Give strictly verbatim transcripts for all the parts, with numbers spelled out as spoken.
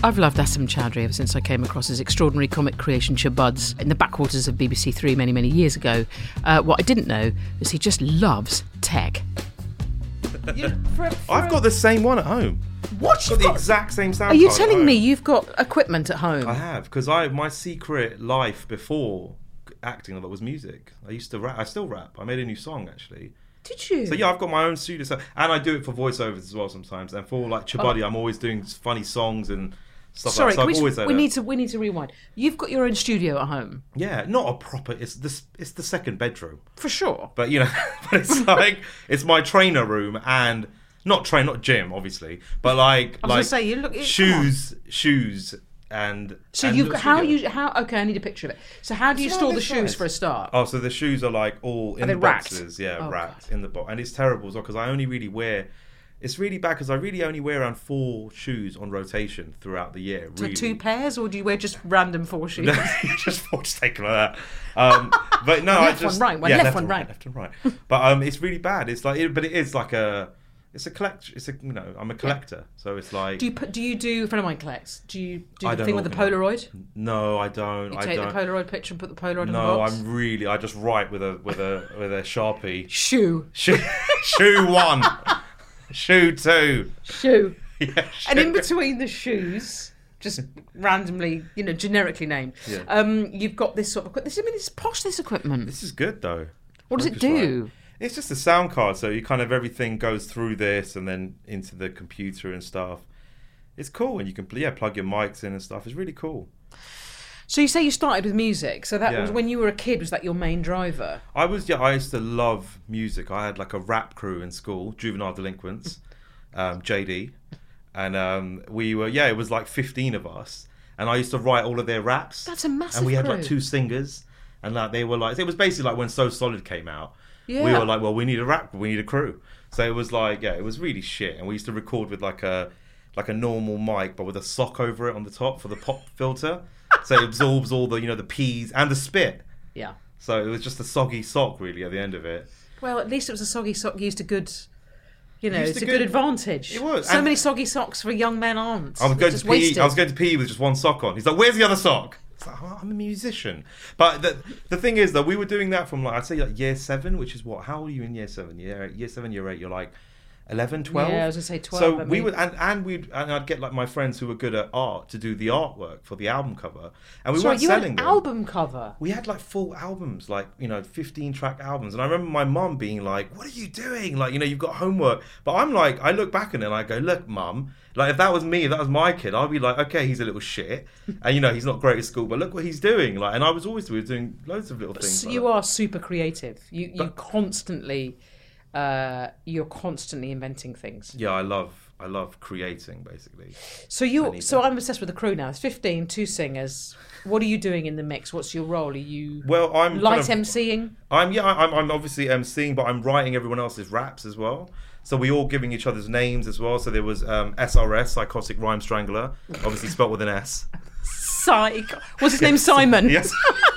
I've loved Asim Chowdhury ever since I came across his extraordinary comic creation Shabuds in the backwaters of B B C Three many, many years ago. Uh, what I didn't know is he just loves tech. Yeah, for, for I've got the same one at home. What? I've got the got... exact same sound Are you card telling me you've got equipment at home? I have, because I my secret life before acting that was music. I used to rap. I still rap. I made a new song actually. Did you? So yeah, I've got my own studio, so, and I do it for voiceovers as well sometimes. And for like Chabuddy, oh. I'm always doing funny songs and stuff. Sorry, like that. So we, I've always we that. need to we need to rewind. You've got your own studio at home. Yeah, not a proper. It's this. It's the second bedroom for sure. But you know, but it's like it's my trainer room and not train, not gym, obviously. But like I was like gonna say, you look shoes, shoes. And so and you how you how okay I need a picture of it. So how do you it's store the shoes size. for a start? Oh, so the shoes are like all in are the racked? boxes, yeah, oh, racked God. in the box, and it's terrible as well because I only really wear. It's really bad because I really only wear around four shoes on rotation throughout the year. So really. two pairs, or do you wear just random four shoes? No, just four, just take them like that. Um, but no, left I just one right, one yeah, left, left one and right, left and right. But um, it's really bad. It's like, it, but it is like a. It's a collect. It's a you know. I'm a collector, yeah. So it's like. Do you put? Do you do? A friend of mine collects. Do you do I the thing with the Polaroid? No, I don't. You I take don't. the Polaroid picture and put the Polaroid in the No, box. I'm really. I just write with a with a with a Sharpie. Shoe. Shoe. Shoe one. Shoe two. Shoe. Yeah, shoe. And in between the shoes, just randomly, you know, generically named, yeah. um, you've got this sort of equipment. This, I mean, it's posh, this equipment. This is good, though. What does it do? Right. It's just a sound card, so you kind of everything goes through this and then into the computer and stuff. It's cool, and you can yeah plug your mics in and stuff. It's really cool. So you say you started with music. So that yeah. was when you were a kid. Was that your main driver? I was yeah. I used to love music. I had like a rap crew in school, Juvenile Delinquents, um, J D, and um, we were yeah. It was like fifteen of us, and I used to write all of their raps. That's a massive. And we had crew. like two singers, and like they were like it was basically like when So Solid came out. Yeah. We were like, well, we need a rap, we need a crew. So it was like, yeah, it was really shit. And we used to record with like a like a normal mic, but with a sock over it on the top for the pop filter, so it absorbs all the you know the peas and the spit. Yeah. So it was just a soggy sock really at the end of it. Well, at least it was a soggy sock used a good. You know, Used it's a good, good advantage. It was. So and many soggy socks for young men aren't. I was going just to pee. wasted. I was going to pee with just one sock on. He's like, "Where's the other sock?" It's like, oh, I'm a musician. But the the thing is that we were doing that from like I'd say like year seven, which is what? How old are you in year seven? Year year seven, year eight. You're like eleven, twelve. Yeah, I was gonna say twelve. So I we mean. would and and we'd and I'd get like my friends who were good at art to do the artwork for the album cover, and we Sorry, weren't you selling had an them. album cover. We had like full albums, like, you know, fifteen track albums. And I remember my mum being like, what are you doing? Like, you know, you've got homework. But I'm like, I look back at it and I go, look, mum, like if that was me, if that was my kid, I'd be like, okay, he's a little shit. And, you know, he's not great at school, but look what he's doing. Like, and I was always doing loads of little things. So like you that. are super creative. You you But- constantly, uh, you're constantly inventing things. Yeah, I love, I love creating, basically. So I you, need so that. I'm obsessed with the crew now. It's fifteen, two singers. What are you doing in the mix? What's your role? Are you Well, I'm light kind of- emceeing? I'm yeah, I'm I'm obviously emceeing, but I'm writing everyone else's raps as well. So we all giving each other's names as well. So there was um, S R S, Psychotic Rhyme Strangler, obviously spelt with an S. Psych. What's his name? Simon. Yes.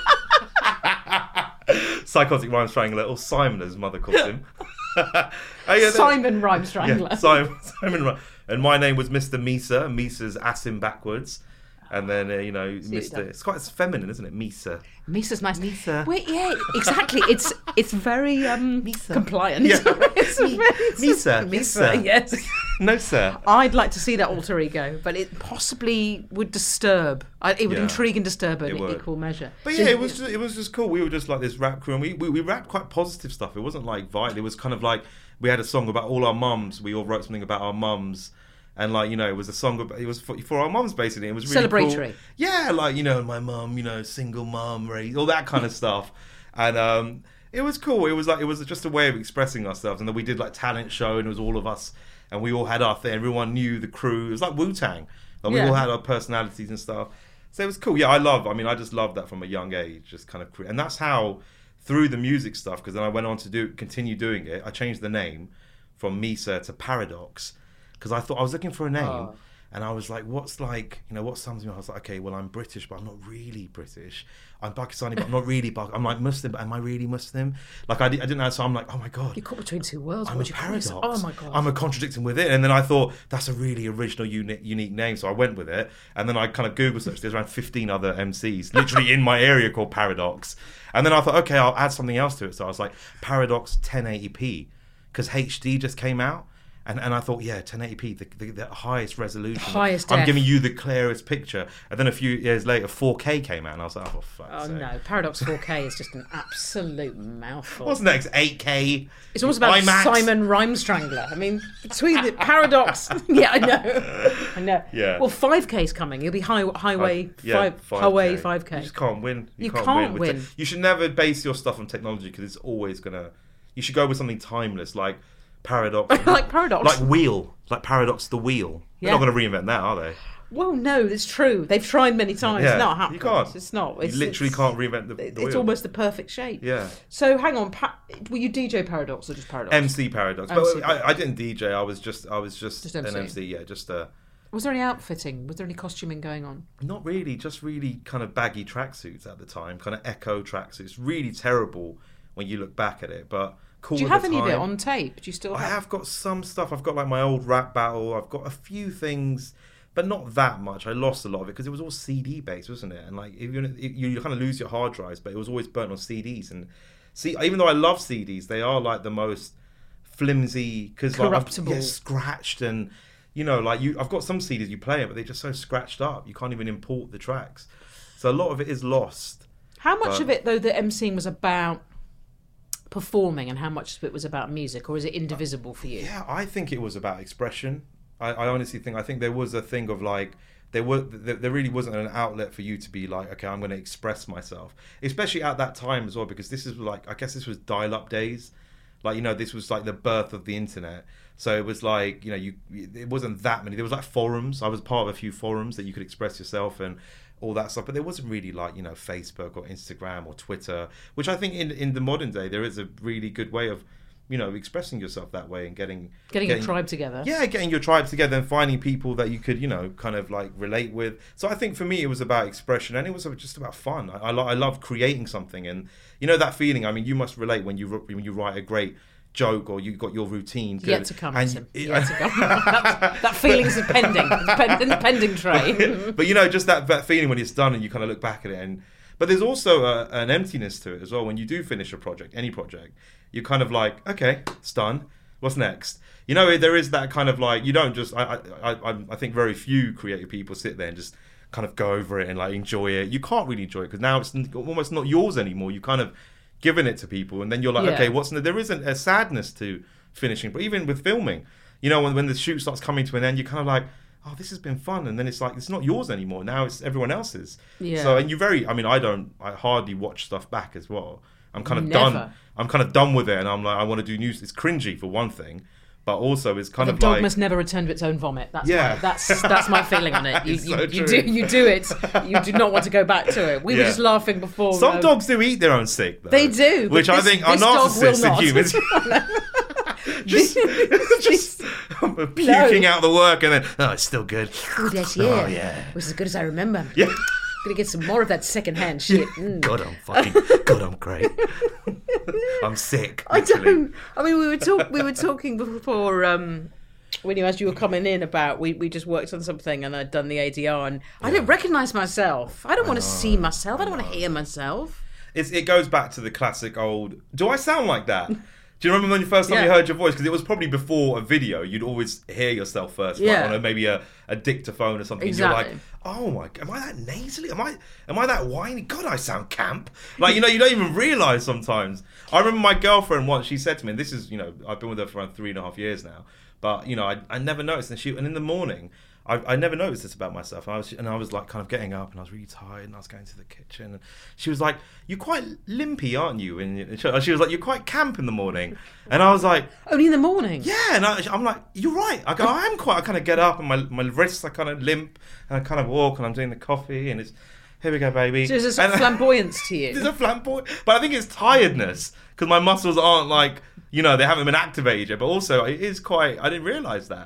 Psychotic Rhyme Strangler, or Simon as his mother calls him. Oh, yeah, Simon Rhyme Strangler. Yeah, Simon, Simon Rhyme. And my name was Mister Misa. Misa's Asim backwards. And then, uh, you know, Mister It's quite it's feminine, isn't it? Misa. Misa's nice. Misa. Wait, yeah, exactly. It's it's very um, Misa. compliant. Yeah. It's very- Misa. Misa, Misa. yes. No, sir. I'd like to see that alter ego, but it possibly would disturb. I- It would Yeah. intrigue and disturb It in would. equal measure. But So yeah, you- it was just, it was just cool. We were just like this rap crew, and we, we we rapped quite positive stuff. It wasn't like violent. It was kind of like we had a song about all our mums. We all wrote something about our mums, and like you know, it was a song about, it was for, for our mums basically. It was really Celebratory. cool. Yeah, like you know, my mum, you know, single mum, raised all that kind of stuff, and um, it was cool. It was like it was just a way of expressing ourselves, and then we did like talent show, and it was all of us, and we all had our thing. Everyone knew the crew. It was like Wu-Tang. Like, we Yeah. all had our personalities and stuff. So it was cool. Yeah, I love. I mean, I just loved that from a young age. Just kind of, cre- and that's how through the music stuff. Because then I went on to do continue doing it. I changed the name from Misa to Paradox because I thought I was looking for a name, Oh. And I was like, what's like, you know, what sums me up? I was like, okay, well, I'm British, but I'm not really British. I'm Pakistani, but I'm not really Pakistani. I'm like Muslim, but am I really Muslim? Like, I, I didn't know, so I'm like, oh my God. You're caught between two worlds. I'm what a do you call paradox. yourself? Oh my God. I'm a contradicting within. And then I thought, that's a really original, unique, unique name. So I went with it. And then I kind of Google searched. There's around fifteen other M Cs, literally in my area, called Paradox. And then I thought, okay, I'll add something else to it. So I was like, Paradox ten eighty p. Because H D just came out. And and I thought, yeah, ten eighty p, the, the, the highest resolution. Highest I'm def. giving you the clearest picture. And then a few years later, four K came out. And I was like, oh, for fuck's Oh sake. no, Paradox four K is just an absolute mouthful. What's next? eight K? It's almost about IMAX? Simon Rhyme Strangler. I mean, between the Paradox... yeah, I know. I know. Yeah. Well, five K's coming. It'll be high, Highway Yeah, five, five K. Highway five K. You just can't win. You, You can't, can't win. with win. te- you should never base your stuff on technology because it's always going to... You should go with something timeless, like Paradox. Like Paradox. Like Wheel. Like Paradox the Wheel. They're Yeah. not going to reinvent that, are they? Well, no, it's true. They've tried many times. Yeah, It's not happening. you can't. It's not. It's, you literally it's, can't reinvent the, the It's wheel. almost the perfect shape. Yeah. So, hang on. Pa- were you D J Paradox or just Paradox? M C Paradox. M C but Paradox. I, I didn't D J. I was just I was just, Just an M C. M C. Yeah, just uh, Was there any outfitting? Was there any costuming going on? not really. Just really kind of baggy tracksuits at the time. Kind of Echo tracksuits. Really terrible when you look back at it. But cool. Do you at have the any of it time. on tape? Do you still I have? have got some stuff. I've got like my old rap battle. I've got a few things, but not that much. I lost a lot of it because it was all C D based, wasn't it? And like, if you you, you kind of lose your hard drives, but it was always burnt on C Ds. And see, even though I love C Ds, they are like the most flimsy because like I've- Corruptible. yeah, scratched and you know, like you. I've got some C Ds you play it, but they're just so scratched up. You can't even import the tracks. So a lot of it is lost. How much but- of it, though, the emceeing was about performing and how much of it was about music, or is it indivisible for you? Yeah, I think it was about expression. I, I honestly think I think there was a thing of like there were there, there really wasn't an outlet for you to be like, okay, I'm going to express myself, especially at that time as well, because this is like I guess this was dial-up days, like you know this was like the birth of the internet. So it was like you know you it wasn't that many. There was like forums. I was part of a few forums that you could express yourself and all that stuff, but there wasn't really like you know Facebook or Instagram or Twitter, which I think in in the modern day there is a really good way of you know expressing yourself that way and getting Getting, a tribe together. yeah getting your tribe together and finding people that you could you know kind of like relate with. So I think for me it was about expression and it was just about fun. I I, lo- I love creating something and you know that feeling. I mean you must relate when you when you write a great joke or you got your routine good, Yet to come. and Tim. you- Yet to come. that, that feeling's a pending, pen, in the pending tray. but you know just that, that feeling when it's done and you kind of look back at it and but there's also a, an emptiness to it as well when you do finish a project, any project. You're kind of like, okay, it's done. What's next? You know, there is that kind of like you don't just. I I I, I think very few creative people sit there and just kind of go over it and like enjoy it. You can't really enjoy it because now it's almost not yours anymore. You kind of given it to people, and then you're like, Yeah. okay, what's there isn't a sadness to finishing, but even with filming, you know, when when the shoot starts coming to an end, you're kind of like, oh, this has been fun, and then it's like it's not yours anymore. Now it's everyone else's. Yeah. So and you very, I mean, I don't, I hardly watch stuff back as well. I'm kind of Never. done. I'm kind of done with it, and I'm like, I want to do news. It's cringy for one thing, but also it's kind The of dog like must never return to its own vomit. That's Yeah. my, that's that's my feeling on it. You, It's you, so you true. do you do it. You do not want to go back to it. We were Yeah. just laughing before. some um, dogs do eat their own sick. Though, They do, but which I this- think are this dog will narcissists not. in humans. just, just puking out the work and then oh, it's still good. Oh, that's Oh, yeah. yeah. It was as good as I remember. Yeah. Gonna get some more of that secondhand shit. Mm. God, I'm fucking. God, I'm great. I'm sick. I literally. don't. I mean, we were talk. We were talking before. Um, when you as you were coming in about we, we just worked on something and I'd done the A D R and I didn't recognise myself. I don't want to see myself. I don't want to hear myself. It's, it goes back to the classic old. Do I sound like that? Do you remember when you first time Yeah. you heard your voice? Because it was probably before a video. You'd always hear yourself first, Yeah. like on a, maybe a, a dictaphone or something. Exactly. And you're like, oh my, am I that nasally? Am I am I that whiny? God, I sound camp. Like you know, you don't even realise sometimes. I remember my girlfriend once. She said to me, and this is you know, I've been with her for around three and a half years now. But you know, I, I never noticed. And she and in the morning. I, I never noticed this about myself. And I was and I was like kind of getting up and I was really tired and I was going to the kitchen and she was like, "You're quite limpy, aren't you?" And she was like, "You're quite camp in the morning." And I was like, Only in the morning. "Yeah." And I, I'm like, "You're right." I go, "I am quite." I kind of get up and my my wrists are kind of limp and I kind of walk and I'm doing the coffee and it's here we go, baby. So there's a sort of And- flamboyance to you. There's a flamboyant, but I think it's tiredness because my muscles aren't like you know they haven't been activated yet. But also it is quite. I didn't realise that.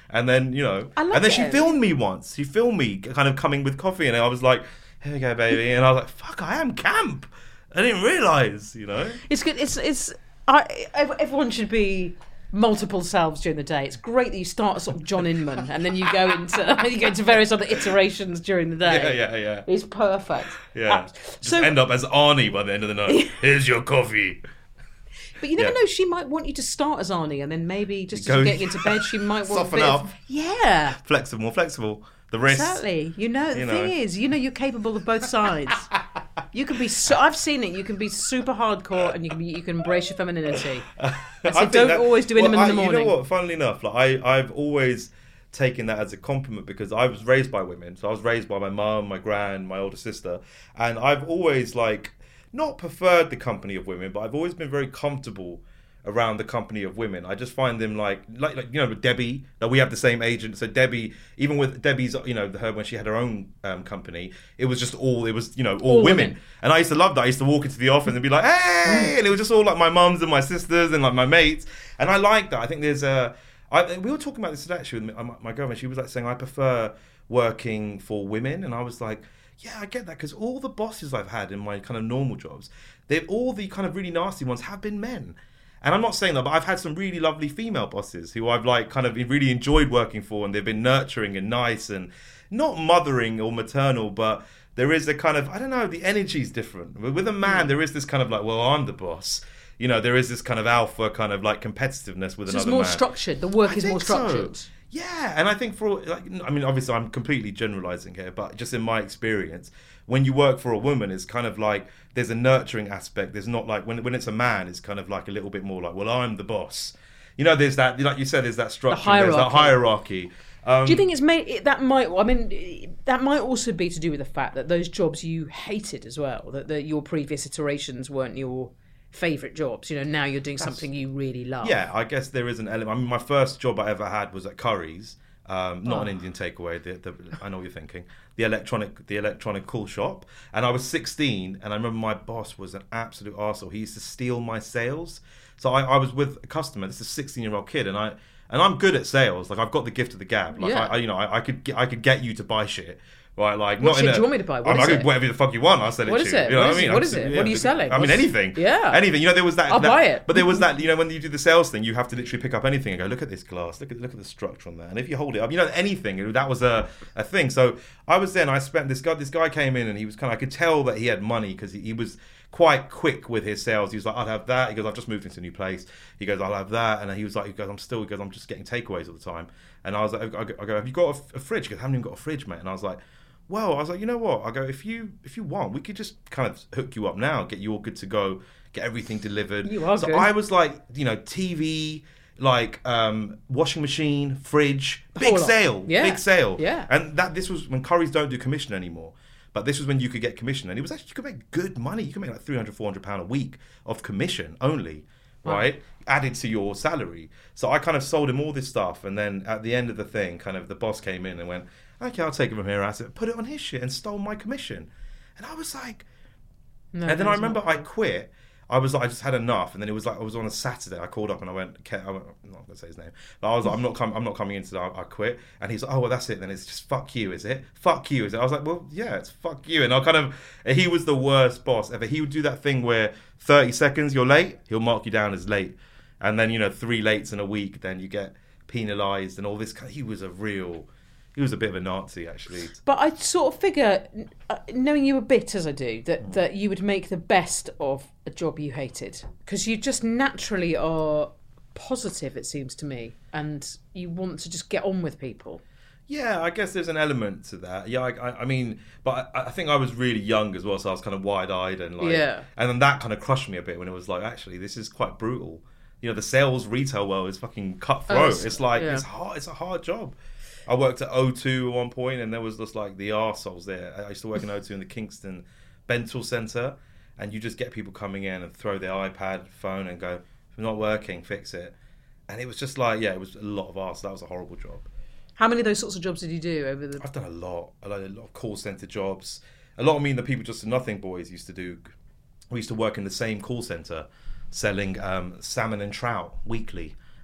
And then, you know, I like and then it. she filmed me once. She filmed me kind of coming with coffee, and I was like, here we go, baby. And I was like, fuck, I am camp. I didn't realise, you know. It's good. It's it's. I, everyone should be multiple selves during the day. It's great that you start as sort of John Inman and then you go into you go into various other iterations during the day. Yeah, yeah, yeah. It's perfect. Yeah. Uh, Just so end up as Arnie by the end of the night. Here's your coffee. But you never Yeah. know, she might want you to start as Arnie and then maybe just as Go- you're getting into bed, she might want Soften a bit up. of... Yeah, Flexible, more flexible. The wrist. exactly. You know, the You thing know. is, you know you're capable of both sides. You can be... So, I've seen it. You can be super hardcore and you can be, you can embrace your femininity. I so think don't that- always do Inman well, in the I- morning. You know what? Funnily enough, like I, I've always taken that as a compliment because I was raised by women. So I was raised by my mum, my gran, my older sister, and I've always like not preferred the company of women, but I've always been very comfortable around the company of women. I just find them like like, like you know with Debbie, that we have the same agent. So Debbie, even with Debbie's, you know, her when she had her own um, company, it was just all it was you know all, All women. women. And I used to love that. I used to walk into the office and be like, hey, and it was just all like my mums and my sisters and like my mates, and I like that. I think there's a I, we were talking about this today actually with my, my girlfriend. She was like saying I prefer working for women, and I was like, yeah, I get that because all the bosses I've had in my kind of normal jobs, they've all the kind of really nasty ones have been men. And I'm not saying that, but I've had some really lovely female bosses who I've like kind of really enjoyed working for, and they've been nurturing and nice and not mothering or maternal, but there is a kind of, I don't know, the energy's different. With a man, there is this kind of like, well, I'm the boss. You know, there is this kind of alpha kind of like competitiveness with So it's another more man. structured. The work I is more think so. structured. Yeah, and I think for like, I mean, obviously, I'm completely generalizing here, but just in my experience, when you work for a woman, it's kind of like there's a nurturing aspect. There's not like when when it's a man, it's kind of like a little bit more like, well, I'm the boss. You know, there's that, like you said, there's that structure, there's that hierarchy. Um, Do you think it's made it- that might? I mean, that might also be to do with the fact that those jobs you hated as well. That, that your previous iterations weren't your favourite jobs. You know, now you're doing something you really love. Yeah, I guess there is an element. I mean, my first job I ever had was at Curry's, um, not Oh. an Indian takeaway. The, the, I know what you're thinking. The electronic, the electronic cool shop, and I was sixteen, and I remember my boss was an absolute arsehole. He used to steal my sales. So I, I was with a customer. This is a sixteen-year-old kid, and I and I'm good at sales. Like I've got the gift of the gab. Like Yeah. I, I, you know, I, I could get, I could get you to buy shit. Right, like What not shit in a, do you want me to buy? What I, mean, is I could it? whatever the fuck you want. I'll sell it What to is you. it? You know What what is I it? mean? What I'm is just- it? yeah, What are you selling? I mean, What's- anything. Yeah. anything. You know, there was that. I'll that- buy it. But there was that. You know, when you do the sales thing, you have to literally pick up anything and go, look at this glass, look at look at the structure on that, and if you hold it up, you know, anything. That was a, a thing. So I was there, and I spent this guy. This guy came in, and he was kind of. I could tell that he had money because he, he was quite quick with his sales. He was like, I'll have that. He goes, I've just moved into a new place. He goes, I'll have that. And he was like, he goes, I'm still, he goes, I'm just getting takeaways all the time. And I was like, I go, I go have you got a, a fridge? He goes, I haven't even got a fridge, mate. And I was like, well, I was like, you know what? I go, if you if you want, we could just kind of hook you up now, get you all good to go, get everything delivered. You are so good. I was like, you know, T V, like um, washing machine, fridge, big whole lot. sale, Yeah. big sale. Yeah. And that this was when Currys don't do commission anymore. But this was when you could get commission, and it was actually you could make good money. You could make like three hundred, four hundred pound a week of commission only, right? Added to your salary. So I kind of sold him all this stuff, and then at the end of the thing, kind of the boss came in and went, "Okay, I'll take it from here." I said, "Put it on his shit," and stole my commission. And I was like, No, and then no, I it's remember not. I quit. I was like, I just had enough, and then it was like I was on a Saturday. I called up and I went, Ke- I went I'm not gonna say his name, but I was like, I'm not coming, I'm not coming in today. I, I quit, and he's like, oh well, that's it. Then it's just fuck you, is it? Fuck you, is it? I was like, well, yeah, it's fuck you. And I kind of, he was the worst boss ever. He would do that thing where thirty seconds you're late, he'll mark you down as late, and then you know three lates in a week, then you get penalised and all this. He was a real. He was a bit of a Nazi, actually. But I sort of figure, uh, knowing you a bit as I do, that, that you would make the best of a job you hated. Because you just naturally are positive, it seems to me, and you want to just get on with people. Yeah, I guess there's an element to that. Yeah, I, I, I mean, but I, I think I was really young as well, so I was kind of wide-eyed and like, Yeah. and then that kind of crushed me a bit when it was like, actually, this is quite brutal. You know, the sales retail world is fucking cutthroat. Oh, it's, it's- like yeah. it's hard. It's a hard job. I worked at O two at one point, and there was just like the arseholes there. I used to work in O two in the Kingston Bental Centre, and you just get people coming in and throw their iPad, phone, and go, "If it's not working, fix it." And it was just like, yeah, it was a lot of arse. That was a horrible job. How many of those sorts of jobs did you do over the... I've done a lot, a lot, a lot of call centre jobs. A lot of me and the people just do nothing boys used to do. We used to work in the same call centre, selling um, salmon and trout weekly.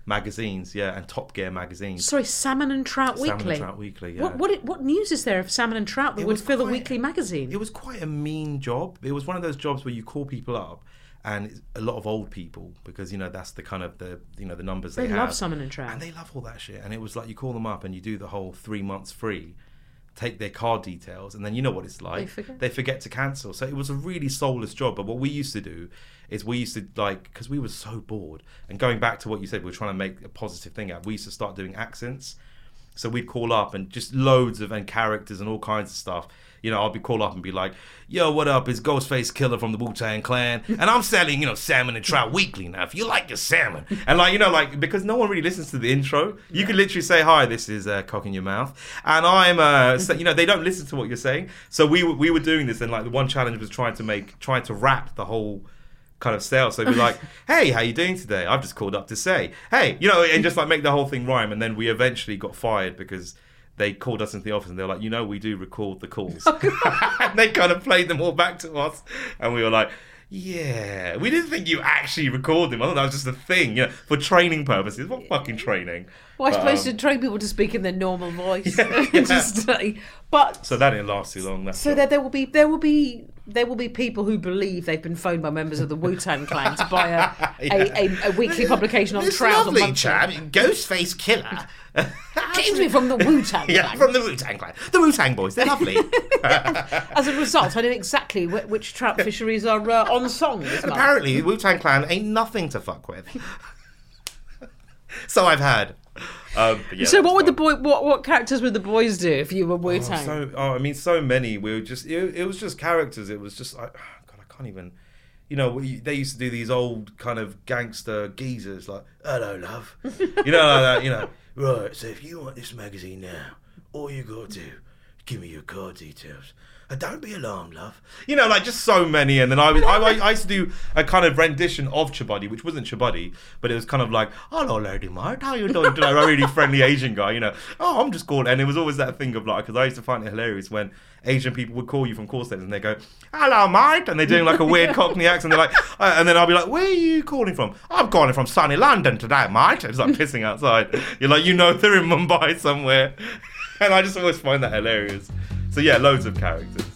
magazines, yeah, and Top Gear magazines. Sorry, Salmon and Trout Salmon Weekly. and Trout Weekly, yeah. What what what news is there of Salmon and Trout that It would was fill a quite- weekly magazine? It was quite a mean job. It was one of those jobs where you call people up, and it's a lot of old people, because you know that's the kind of the you know the numbers they, They have. love Salmon and Trout. and they love all that shit. And it was like you call them up and you do the whole three months free, take their card details, and then you know what it's like. They forget. They forget to cancel. So it was a really soulless job. But what we used to do is we used to, like, because we were so bored, and going back to what you said, we were trying to make a positive thing out. We used to start doing accents. So we'd call up and just loads of and characters and all kinds of stuff. You know, I'd be call up and be like, "Yo, what up? It's Ghostface Killer from the Wu-Tang Clan, and I'm selling, you know, Salmon and Trout Weekly now. If you like your salmon," and like, you know, like because no one really listens to the intro, you could literally say, "Hi, this is uh, Cock in Your Mouth," and I'm, uh, so, you know, they don't listen to what you're saying. So we were- we were doing this, and like the one challenge was trying to make trying to rap the whole kind of sale. So it'd be like, "Hey, how you doing today? I've just called up to say, hey," you know, and just like make the whole thing rhyme. And then we eventually got fired because they called us into the office and they were like, "You know, we do record the calls." And they kind of played them all back to us, and we were like, "Yeah, we didn't think you actually record them. I thought that was just a thing, you know, for training purposes." What fucking training? Well, I But, suppose um, to train people to speak in their normal voice. Yeah, yeah. Just, uh, but so that didn't last too long. That's so all. that there will be there will be there will be people who believe they've been phoned by members of the Wu-Tang Clan to buy a, a, a, a weekly publication on This Trout. lovely a month chap, Ghostface Killer. Came to me from the Wu-Tang Yeah, Clan. from the Wu-Tang Clan. The Wu-Tang boys, they're lovely. As a result, I know exactly wh- which trout fisheries are uh, on song this And month. apparently, the Wu-Tang Clan ain't nothing to fuck with. So I've heard. Um, but yeah, So that's what would the fun. boy? What what characters would the boys do if you were Oh, Wu-Tang? so, oh, I mean, so many. We were just. It, it was just characters. It was just. I, God, I can't even. You know, we, they used to do these old kind of gangster geezers like, "Hello, love." You know, like that. You know, right. So if you want this magazine now, all you got to do, give me your card details. And don't be alarmed, love. You know, like just so many. And then I was, I, I used to do a kind of rendition of Chabuddy, which wasn't Chabuddy, but it was kind of like, "Hello, Lady Mart, how you doing?" Like a really friendly Asian guy, you know. "Oh, I'm just called," and it was always that thing of like, because I used to find it hilarious when Asian people would call you from call centers and they go, "Hello, mate," and they're doing like a weird Cockney accent. They're like, uh, and then I'll be like, "Where are you calling from?" "I'm calling from sunny London today, mate." It's like pissing outside. You're like, you know, they're in Mumbai somewhere, and I just always find that hilarious. So yeah, loads of characters.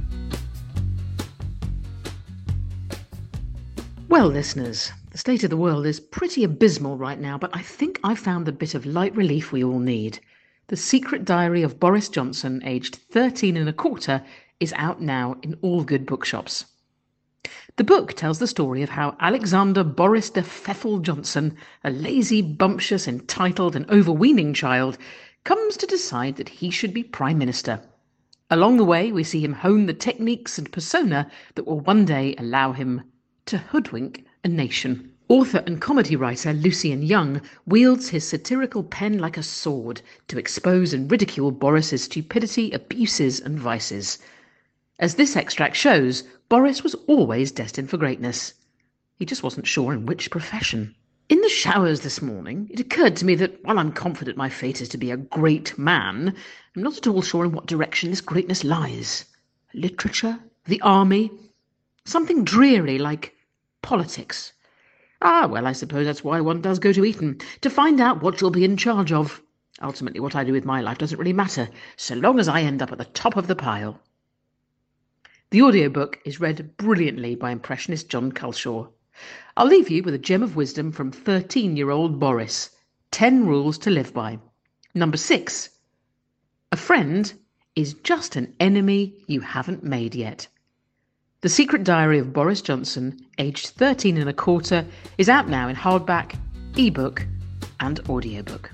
Well, listeners, the state of the world is pretty abysmal right now, but I think I found the bit of light relief we all need. The Secret Diary of Boris Johnson, aged thirteen and a quarter, is out now in all good bookshops. The book tells the story of how Alexander Boris de Pfeffel Johnson, a lazy, bumptious, entitled and overweening child, comes to decide that he should be Prime Minister. Along the way, we see him hone the techniques and persona that will one day allow him to hoodwink a nation. Author and comedy writer Lucian Young wields his satirical pen like a sword to expose and ridicule Boris's stupidity, abuses and vices. As this extract shows, Boris was always destined for greatness. He just wasn't sure in which profession. In the showers this morning, it occurred to me that while I'm confident my fate is to be a great man, I'm not at all sure in what direction this greatness lies. Literature? The army? Something dreary like politics. Ah, well, I suppose that's why one does go to Eton, to find out what you'll be in charge of. Ultimately, what I do with my life doesn't really matter, so long as I end up at the top of the pile. The audiobook is read brilliantly by impressionist John Culshaw. I'll leave you with a gem of wisdom from thirteen-year-old Boris. Ten rules to live by. Number six. A friend is just an enemy you haven't made yet. The Secret Diary of Boris Johnson, aged thirteen and a quarter, is out now in hardback, ebook and audiobook.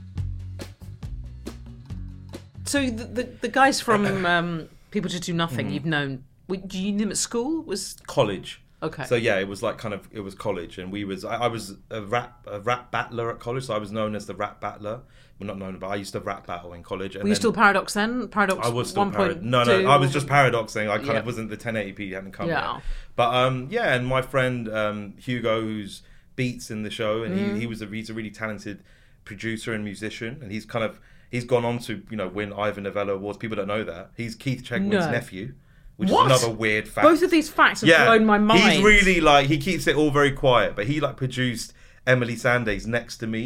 So the the, the guys from um, People Just Do Nothing, mm. you've known, did you know them at school? Was College. Okay. So yeah, it was like kind of it was college, and we was I, I was a rap a rap battler at college, so I was known as the rap battler. Well, not known, but I used to rap battle in college. And Were you then, still Paradox then? Paradox. I was still one Paradox. point No, no, two I was just paradoxing. I kind yeah. of wasn't the ten eighty p hadn't come yeah. yet. But um, yeah, and my friend um, Hugo, who's beats in the show, and mm. he he was a he's a really talented producer and musician, and he's kind of he's gone on to you know win Ivor Novello Awards. People don't know that he's Keith Chegwin's no. nephew. Which what? is another weird fact. Both of these facts have yeah, blown my mind. He's really like he keeps it all very quiet, but he like produced Emily Sandé's Next to Me.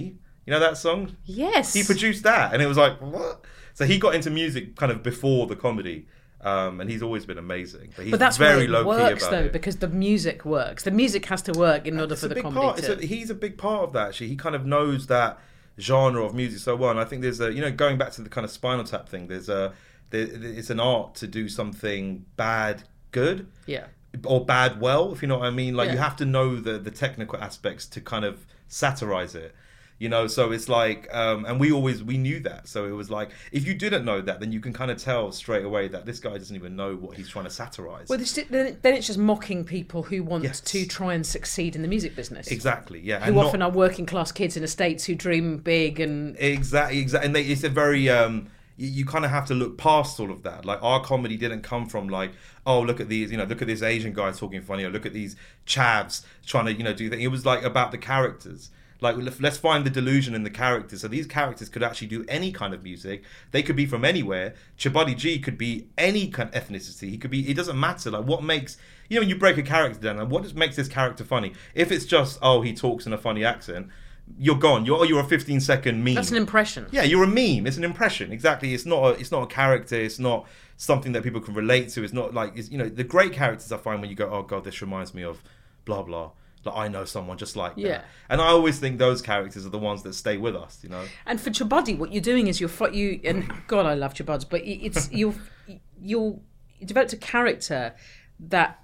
You know that song? Yes. He produced that, and it was like, what? So he got into music kind of before the comedy, um, and he's always been amazing. But he's But that's very why it low works, key about though, it. because the music works. The music has to work in order It's for a the big comedy part. to... It's a, he's a big part of that. Actually, he kind of knows that genre of music so well. And I think there's a, you know, going back to the kind of Spinal Tap thing. There's a, there, it's an art to do something bad good. Yeah. Or bad well, if you know what I mean. Like Yeah. you have to know the the technical aspects to kind of satirize it. You know, so it's like, um, and we always, we knew that. So it was like, if you didn't know that, then you can kind of tell straight away that this guy doesn't even know what he's trying to satirize. Well, this, then then it's just mocking people who want Yes. to try and succeed in the music business. Exactly, yeah. Who And not- often are working class kids in estates who dream big and... Exactly, exactly. And they, it's a very, um, you, you kind of have to look past all of that. Like, our comedy didn't come from like, oh, look at these, you know, look at this Asian guy talking funny, or look at these chavs trying to, you know, do things. It was like about the characters. Like, let's find the delusion in the characters. So these characters could actually do any kind of music. They could be from anywhere. Chibadi G could be any kind of ethnicity. He could be, it doesn't matter. Like, what makes, you know, when you break a character down, like, what just makes this character funny? If it's just, oh, he talks in a funny accent, you're gone. You're, you're a fifteen second meme. That's an impression. Yeah, you're a meme. It's an impression. Exactly. It's not a, it's not a character. It's not something that people can relate to. It's not like, it's, you know, the great characters I find when you go, oh, God, this reminds me of blah, blah. Like, I know someone just like that. Yeah. And I always think those characters are the ones that stay with us, you know? And for Chibadi, what you're doing is you're fo- you and God, I love Chibads, but it's you're you're you developed a character that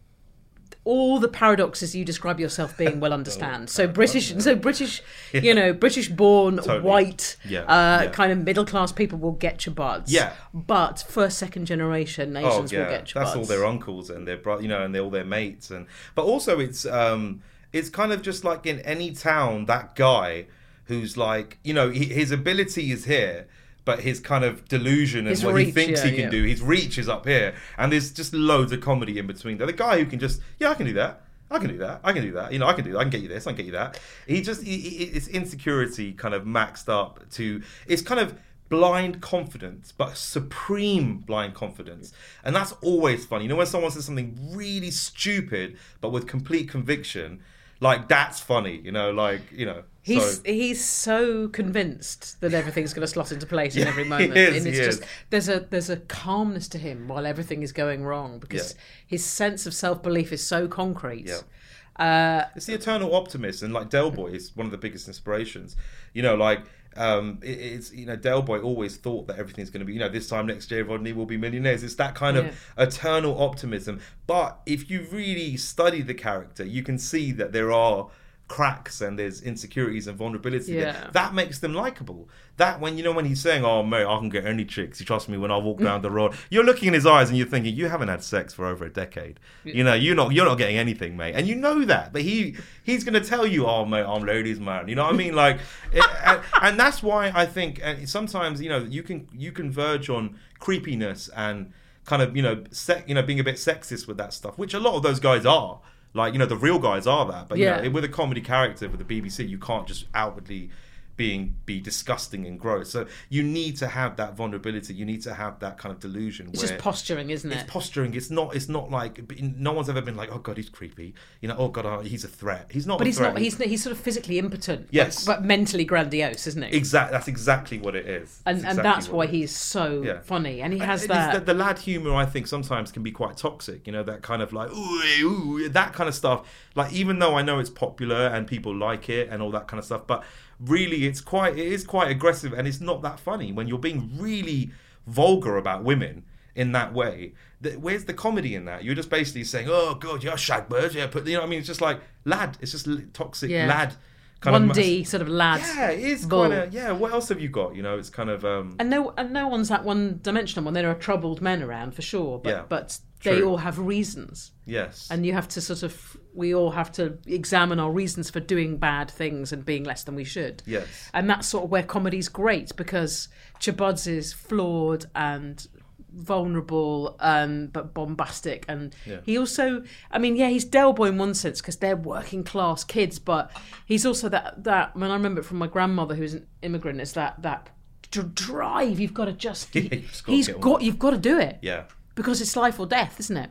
all the paradoxes you describe yourself being will understand. So British, so British, you know, British-born, Totally. white, Yeah, uh, yeah. kind of middle-class people will get Chibads. Yeah. But first, second generation Oh Asians yeah, will get Chibads. that's all their uncles and their bro, you know, and they're all their mates, and but also it's um, it's kind of just like in any town, that guy who's like, you know, he, his ability is here, but his kind of delusion and His what he reach, thinks yeah, he can yeah. do, his reach is up here, and there's just loads of comedy in between. The guy who can just, yeah, I can do that. I can do that. I can do that. You know, I can do that. I can get you this. I can get you that. He just, he, he, it's insecurity kind of maxed up to, it's kind of blind confidence, but supreme blind confidence. And that's always fun. You know, when someone says something really stupid, but with complete conviction, like that's funny, you know, like, you know. He's so. he's so convinced that everything's going to slot into place in Yeah, every he moment, is, and it's he just is. there's a there's a calmness to him while everything is going wrong because Yeah. his sense of self belief is so concrete. Yeah. Uh, It's the eternal optimist, and like Del Boy is one of the biggest inspirations. You know, like um, it, it's you know Del Boy always thought that everything's going to be, you know, this time next year Rodney will be millionaires. It's that kind Yeah. of eternal optimism. But if you really study the character, you can see that there are cracks and there's insecurities and vulnerability Yeah. there. That makes them likable. That when you know when he's saying, "Oh mate, I can get any chicks. You trust me when I walk down the road." You're looking in his eyes and you're thinking, "You haven't had sex for over a decade. You know, you're not you're not getting anything, mate." And you know that, but he he's going to tell you, "Oh mate, I'm ladies man." You know what I mean? Like, it, and, and that's why I think and sometimes you know you can you can verge on creepiness and kind of you know sec, you know being a bit sexist with that stuff, which a lot of those guys are. Like, you know, the real guys are that. But, you Yeah. know, with a comedy character with the B B C, you can't just outwardly being be disgusting and gross. So you need to have that vulnerability. You need to have that kind of delusion. it's where just posturing, isn't It's it? posturing. It's not It's not like... No one's ever been like, oh, God, he's creepy. You know, oh, God, oh, he's a threat. He's not But a he's threat. not. He's he's sort of physically impotent. Yes. but, but mentally grandiose, isn't he? Exact, that's exactly what it is. and That's and exactly that's what why it is. he's so Yeah. funny, and he has And it's that. The, the lad humor, I think, sometimes can be quite toxic. You know, that kind of like, ooh, ooh, that kind of stuff. Like, even though I know it's popular and people like it and all that kind of stuff, but really, it's quite, it is quite aggressive, and it's not that funny when you're being really vulgar about women in that way. The, where's the comedy in that? You're just basically saying, "Oh God, you're shagbirds." Yeah, but you know what I mean? It's just like lad. It's just toxic Yeah. lad. one of D sort of lad. Yeah, it is bull. kind of. Yeah, what else have you got? You know, it's kind of. um And no, and no one's that one-dimensional. When there are troubled men around, for sure, but Yeah, but they true. all have reasons, Yes. and you have to sort of, we all have to examine our reasons for doing bad things and being less than we should. Yes. And that's sort of where comedy's great, because Chabuds is flawed and vulnerable, um, but bombastic, and Yeah. he also, I mean, yeah, he's Del Boy in one sense because they're working class kids, but he's also that that. I mean, I remember it from my grandmother, who's an immigrant. It's that that dr- drive. You've got to just. Yeah, you've just gotta he's get on got. with it. You've got to do it. Yeah. Because it's life or death, isn't it?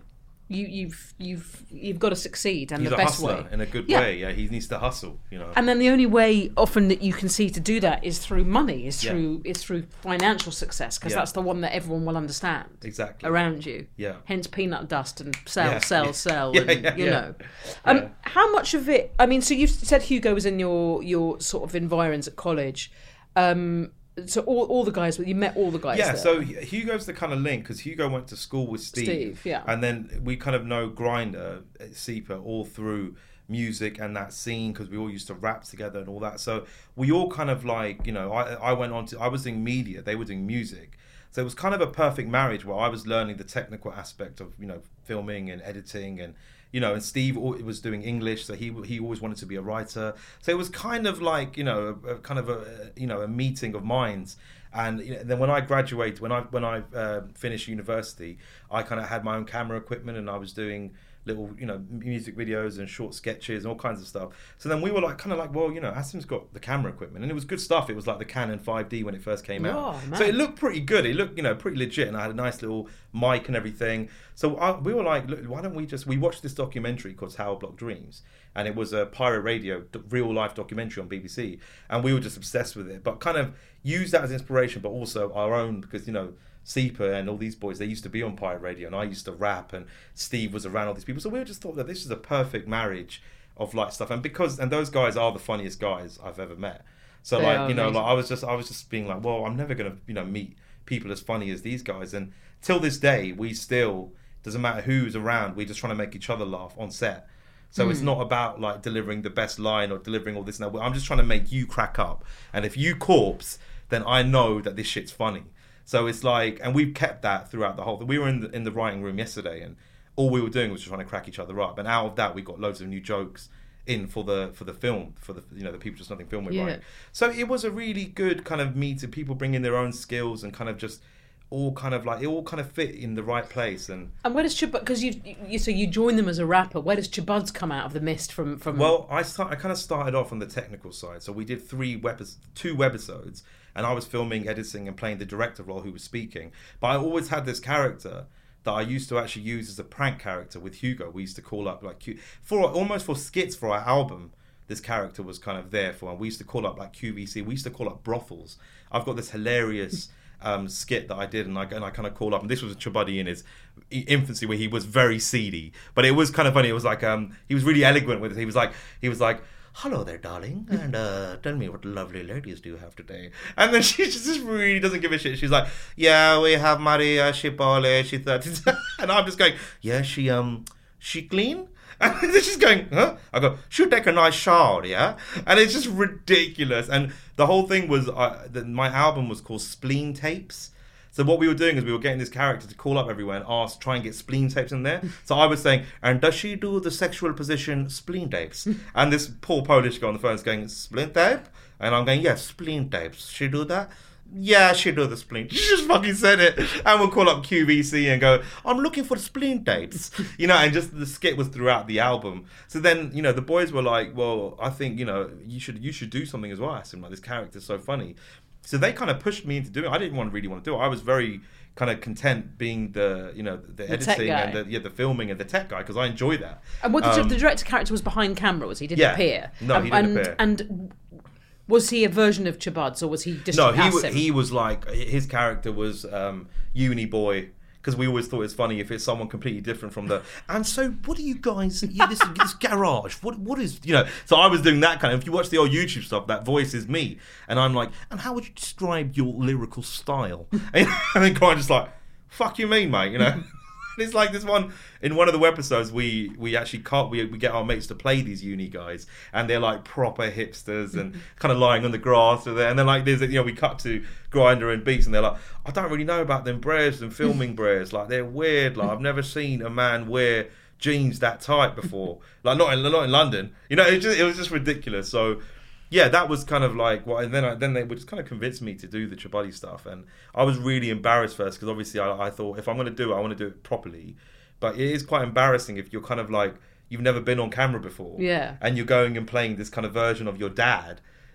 You, you've you've you've got to succeed, and He's the a best hustler way in a good Yeah. way. Yeah, he needs to hustle. You know. And then the only way often that you can see to do that is through money, is Yeah. through is through financial success, because Yeah. that's the one that everyone will understand Exactly. around you. Yeah. Hence peanut dust and sell, Yeah. sell, Yeah. sell, Yeah, and, yeah, you yeah. know. Um, Yeah. How much of it? I mean, so you've said Hugo was in your your sort of environs at college. Um, so all all the guys, you met all the guys. Yeah, there. so Hugo's the kind of link because Hugo went to school with Steve, Steve, yeah. and then we kind of know Grinder, Seeper, all through music and that scene because we all used to rap together and all that. So we all kind of like, you know, I I went on to I was doing media, they were doing music, so it was kind of a perfect marriage where I was learning the technical aspect of, you know, filming and editing and. You know, and Steve was doing English, so he he always wanted to be a writer. So it was kind of like, you know, a, a kind of a you know a meeting of minds. And you know, then when I graduated, when I when I uh, finished university, I kind of had my own camera equipment, and I was doing little, you know, music videos and short sketches and all kinds of stuff. So then we were like, kind of like, well, you know, Asim's got the camera equipment, and it was good stuff. It was like the Canon five D when it first came out. Oh, man. So it looked pretty good. It looked, you know, pretty legit, and I had a nice little mic and everything. So I, we were like, look, why don't we just, we watched this documentary called Tower Block Dreams, and it was a pirate radio, real life documentary on B B C, and we were just obsessed with it, but kind of used that as inspiration, but also our own, because, you know, Seeper and all these boys, they used to be on pirate radio, and I used to rap, and Steve was around all these people, so we just thought that this is a perfect marriage of like stuff, and because and those guys are the funniest guys I've ever met. So They like, are you know, amazing. like I was just I was just being like, well, I'm never gonna, you know, meet people as funny as these guys, and till this day, we still, doesn't matter who's around, we're just trying to make each other laugh on set. So it's not about like delivering the best line or delivering all this and that. I'm just trying to make you crack up, and if you corpse, then I know that this shit's funny. So it's like, and we've kept that throughout the whole thing. We were in the, in the writing room yesterday, and all we were doing was just trying to crack each other up. And out of that, we got loads of new jokes in for the for the film, for the, you know, the People Just Nothing film we're Yeah. writing. So it was a really good kind of meeting. People bring in their own skills and kind of just all kind of like, it all kind of fit in the right place. And And where does Chubud? Because you, you so you join them as a rapper. Where does Chubuds come out of the mist from? From well, I start, I kind of started off on the technical side. So we did three web, two webisodes, and I was filming, editing, and playing the director role who was speaking. But I always had this character that I used to actually use as a prank character with Hugo. We used to call up like Q, for almost for skits for our album. This character was kind of there for, and we used to call up like Q V C. We used to call up brothels. I've got this hilarious um, skit that I did, and I and I kind of call up, and this was Chubuddy in his infancy where he was very seedy, but it was kind of funny. It was like um, he was really eloquent with it. He was like he was like. Hello there, darling, and uh, tell me what lovely ladies do you have today? And then she just really doesn't give a shit. She's like, yeah, we have Maria, she pole, she thirty. And I'm just going, yeah, she um, she clean? And then she's going, huh? I go, she'll take a nice shower, yeah? And it's just ridiculous. And the whole thing was, uh, the, my album was called Spleen Tapes. So what we were doing is we were getting this character to call up everywhere and ask, try and get spleen tapes in there. So I was saying, and does she do the sexual position spleen tapes? And this poor Polish guy on the phone is going, spleen tape? And I'm going, yes, spleen tapes. She do that? Yeah, she do the spleen. She just fucking said it. And we'll call up Q V C and go, I'm looking for spleen tapes. You know, and just the skit was throughout the album. So then, you know, the boys were like, well, I think, you know, you should you should do something as well. I said, like, this character's so funny. So they kind of pushed me into doing it. I didn't want to really want to do it. I was very kind of content being the, you know, the, The tech editing guy. and the, yeah, the filming and the tech guy, because I enjoy that. And what the, Um, the director character was behind camera, was he? Didn't yeah. appear. No, um, he didn't and, appear. And was he a version of Chubuds, or was he just No, he Asim? was, he was like, his character was um, uni boy, because we always thought it's funny if it's someone completely different from the, and so what do you guys, yeah, this, this garage, what what is, you know, so I was doing that kind of, if you watch the old YouTube stuff, that voice is me, and I'm like, and how would you describe your lyrical style? And then Brian just like, fuck you mean, mate, you know? It's like this one, in one of the episodes, we we actually can't, we, we get our mates to play these uni guys, and they're like proper hipsters and kind of lying on the grass, and then like there's, you know, we cut to Grinder and Beats, and they're like, I don't really know about them brears and filming brears, like they're weird, like I've never seen a man wear jeans that tight before, like not in, not in London, you know, it, just, it was just ridiculous. So yeah, that was kind of like what, and then I, then they would just kind of convince me to do the Chubuddy stuff, and I was really embarrassed first because obviously I, I thought if I'm going to do it, I want to do it properly, but it is quite embarrassing if you're kind of like you've never been on camera before, Yeah. and you're going and playing this kind of version of your dad.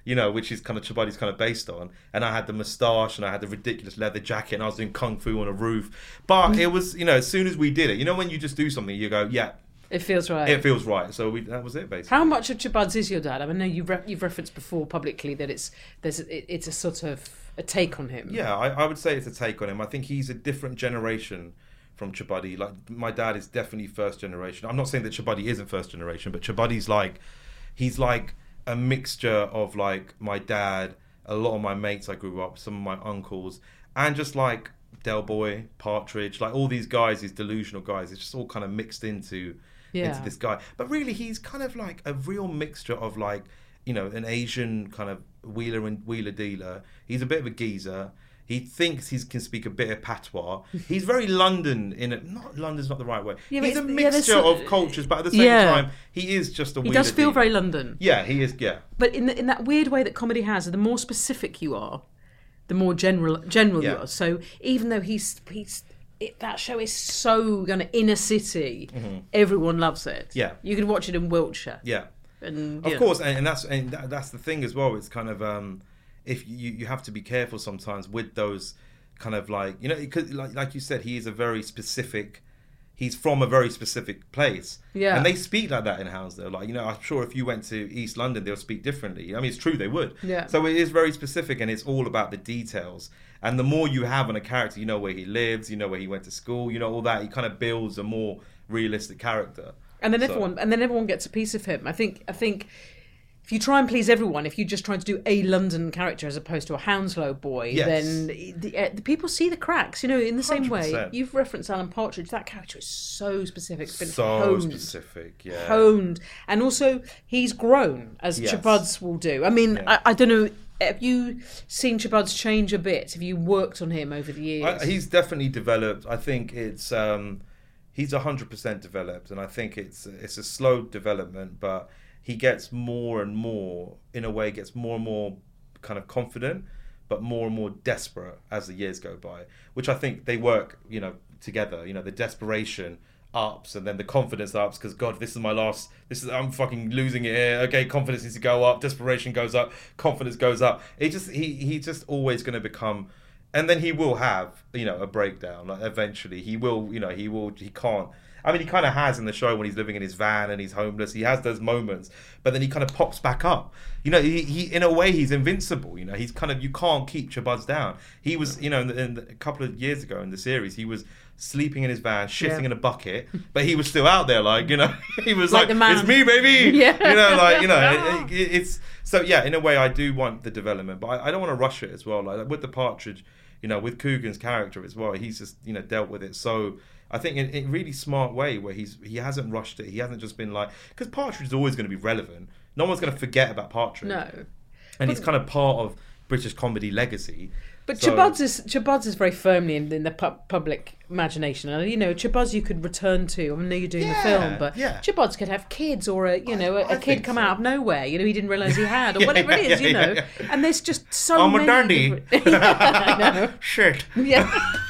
you know, which is kind of Chobani's kind of based on. And I had the moustache and I had the ridiculous leather jacket and I was doing kung fu on a roof. But it was, you know, as soon as we did it, you know, when you just do something, you go, yeah. It feels right. It feels right. So we, that was it, basically. How much of Chubbud's is your dad? I mean, I know you've, re- you've referenced before publicly that it's there's a, it, it's a sort of a take on him. Yeah, I, I would say it's a take on him. I think he's a different generation from Chobani. Like, my dad is definitely first generation. I'm not saying that Chobani isn't first generation, but Chobani's like, he's like a mixture of like my dad, a lot of my mates I grew up, some of my uncles, and just like Del Boy, Partridge, like all these guys, these delusional guys. It's just all kind of mixed into... Yeah. into this guy. But really, he's kind of like a real mixture of like, you know, an Asian kind of wheeler and wheeler dealer. He's a bit of a geezer. He thinks he can speak a bit of patois. He's very London in it. Not London's not the right way. Yeah, he's a mixture yeah, of cultures, but at the same yeah. time, he is just a wheeler. He does feel dealer. very London. Yeah, he is. Yeah. But in the, in that weird way that comedy has, the more specific you are, the more general general yeah. you are. So even though he's he's It, that show is so kind of inner city. Mm-hmm. Everyone loves it. Yeah, you can watch it in Wiltshire. Yeah, and of course, and, and that's and that, that's the thing as well. It's kind of um, if you you have to be careful sometimes with those kind of like you know because like like you said, he is a very specific. He's from a very specific place. Yeah, and they speak like that in Hounslow. Like you know, I'm sure if you went to East London, they'll speak differently. I mean, it's true they would. Yeah. So it is very specific, and it's all about the details. And the more you have on a character, you know where he lives, you know where he went to school, you know all that. He kind of builds a more realistic character. And then so. everyone, and then everyone gets a piece of him. I think, I think, if you try and please everyone, if you just try to do a London character as opposed to a Hounslow boy, yes. then the, uh, the people see the cracks. You know, in the same one hundred percent. way, you've referenced Alan Partridge. That character is so specific. It's been so honed, specific, yeah, honed, and also he's grown as yes. Chubbud's will do. I mean, yeah. I, I don't know. Have you seen Chubbud's change a bit? Have you worked on him over the years? I, he's definitely developed. I think it's um, he's one hundred percent developed, and I think it's it's a slow development, but he gets more and more, in a way, gets more and more kind of confident, but more and more desperate as the years go by, which I think they work, you know, together. You know, the desperation ups and then the confidence ups because God, this is my last, this is, I'm fucking losing it here. Okay, confidence needs to go up, desperation goes up, confidence goes up. It just, he he's just always going to become, and then he will have, you know, a breakdown. Like eventually he will, you know, he will, he can't. I mean, he kind of has in the show when he's living in his van and he's homeless. He has those moments, but then he kind of pops back up. You know, he, he in a way, he's invincible. You know, he's kind of, you can't keep Chubbud's down. He was, you know, in, the, in the, a couple of years ago in the series, he was sleeping in his van, shitting yeah. in a bucket, but he was still out there, like, you know, he was like, like it's me, baby. Yeah. You know, like, you know, it, it, it's, so yeah, in a way, I do want the development, but I, I don't want to rush it as well. Like, with the Partridge, you know, with Coogan's character as well, he's just, you know, dealt with it so... I think in, in a really smart way where he's he hasn't rushed it. He hasn't just been like... Because Partridge is always going to be relevant. No one's going to forget about Partridge. No. And but, he's kind of part of British comedy legacy. But so, Chubbud's is, Chubbud's is very firmly in, in the pu- public imagination. And, you know, Chubbud's you could return to. I know you're doing yeah, the film, but yeah. Chubbud's could have kids or, a you know, a, a kid come so. out of nowhere. You know, he didn't realise he had or yeah, whatever it is, yeah, you know. Yeah, yeah. And there's just so I'm many... a dandy. Different... yeah, I know. Shit. Yeah.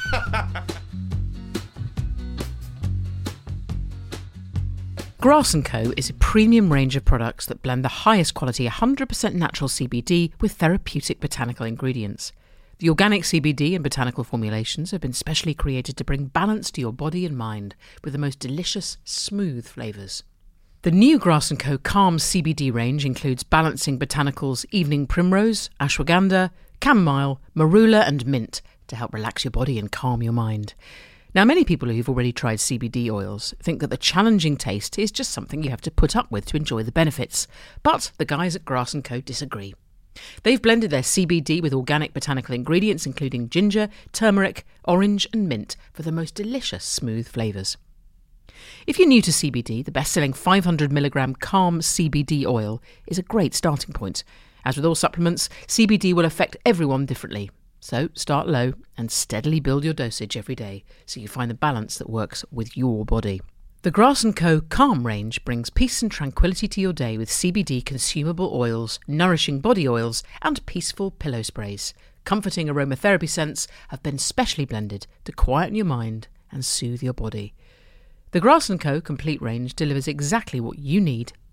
Grass and Co is a premium range of products that blend the highest quality one hundred percent natural C B D with therapeutic botanical ingredients. The organic C B D and botanical formulations have been specially created to bring balance to your body and mind with the most delicious, smooth flavours. The new Grass and Co Calm C B D range includes balancing botanicals Evening Primrose, Ashwagandha, Chamomile, Marula and Mint to help relax your body and calm your mind. Now, many people who've already tried C B D oils think that the challenging taste is just something you have to put up with to enjoy the benefits. But the guys at Grass and Co disagree. They've blended their C B D with organic botanical ingredients including ginger, turmeric, orange and mint for the most delicious smooth flavours. If you're new to C B D, the best-selling five hundred milligram Calm C B D oil is a great starting point. As with all supplements, C B D will affect everyone differently. So start low and steadily build your dosage every day so you find the balance that works with your body. The Grass and Co Calm range brings peace and tranquility to your day with C B D consumable oils, nourishing body oils and peaceful pillow sprays. Comforting aromatherapy scents have been specially blended to quieten your mind and soothe your body. The Grass and Co complete range delivers exactly what you need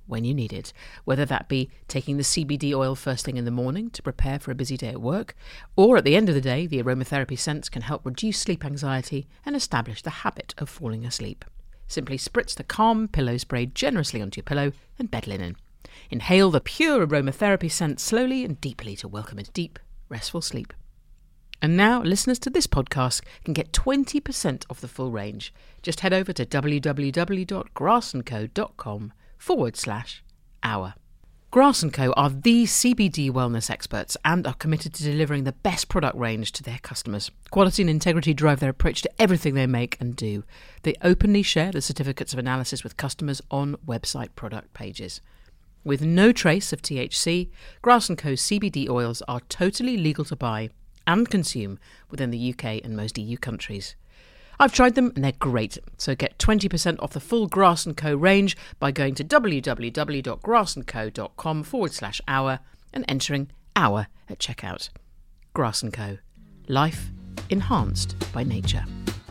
when you need it, whether that be taking the C B D oil first thing in the morning to prepare for a busy day at work, or at the end of the day, the aromatherapy scents can help reduce sleep anxiety and establish the habit of falling asleep. Simply spritz the Calm pillow spray generously onto your pillow and bed linen. Inhale the pure aromatherapy scent slowly and deeply to welcome a deep, restful sleep. And now, listeners to this podcast can get twenty percent off the full range. Just head over to www.grassandco.com forward slash hour. Grass and Co are the C B D wellness experts and are committed to delivering the best product range to their customers. Quality and integrity drive their approach to everything they make and do. They openly share the certificates of analysis with customers on website product pages. With no trace of T H C, Grass and Co C B D oils are totally legal to buy and consume within the U K and most E U countries. I've tried them and they're great, so get twenty percent off the full Grass and Co range by going to www.grassandco.com forward slash hour and entering hour at checkout. Grass and Co. Life enhanced by nature.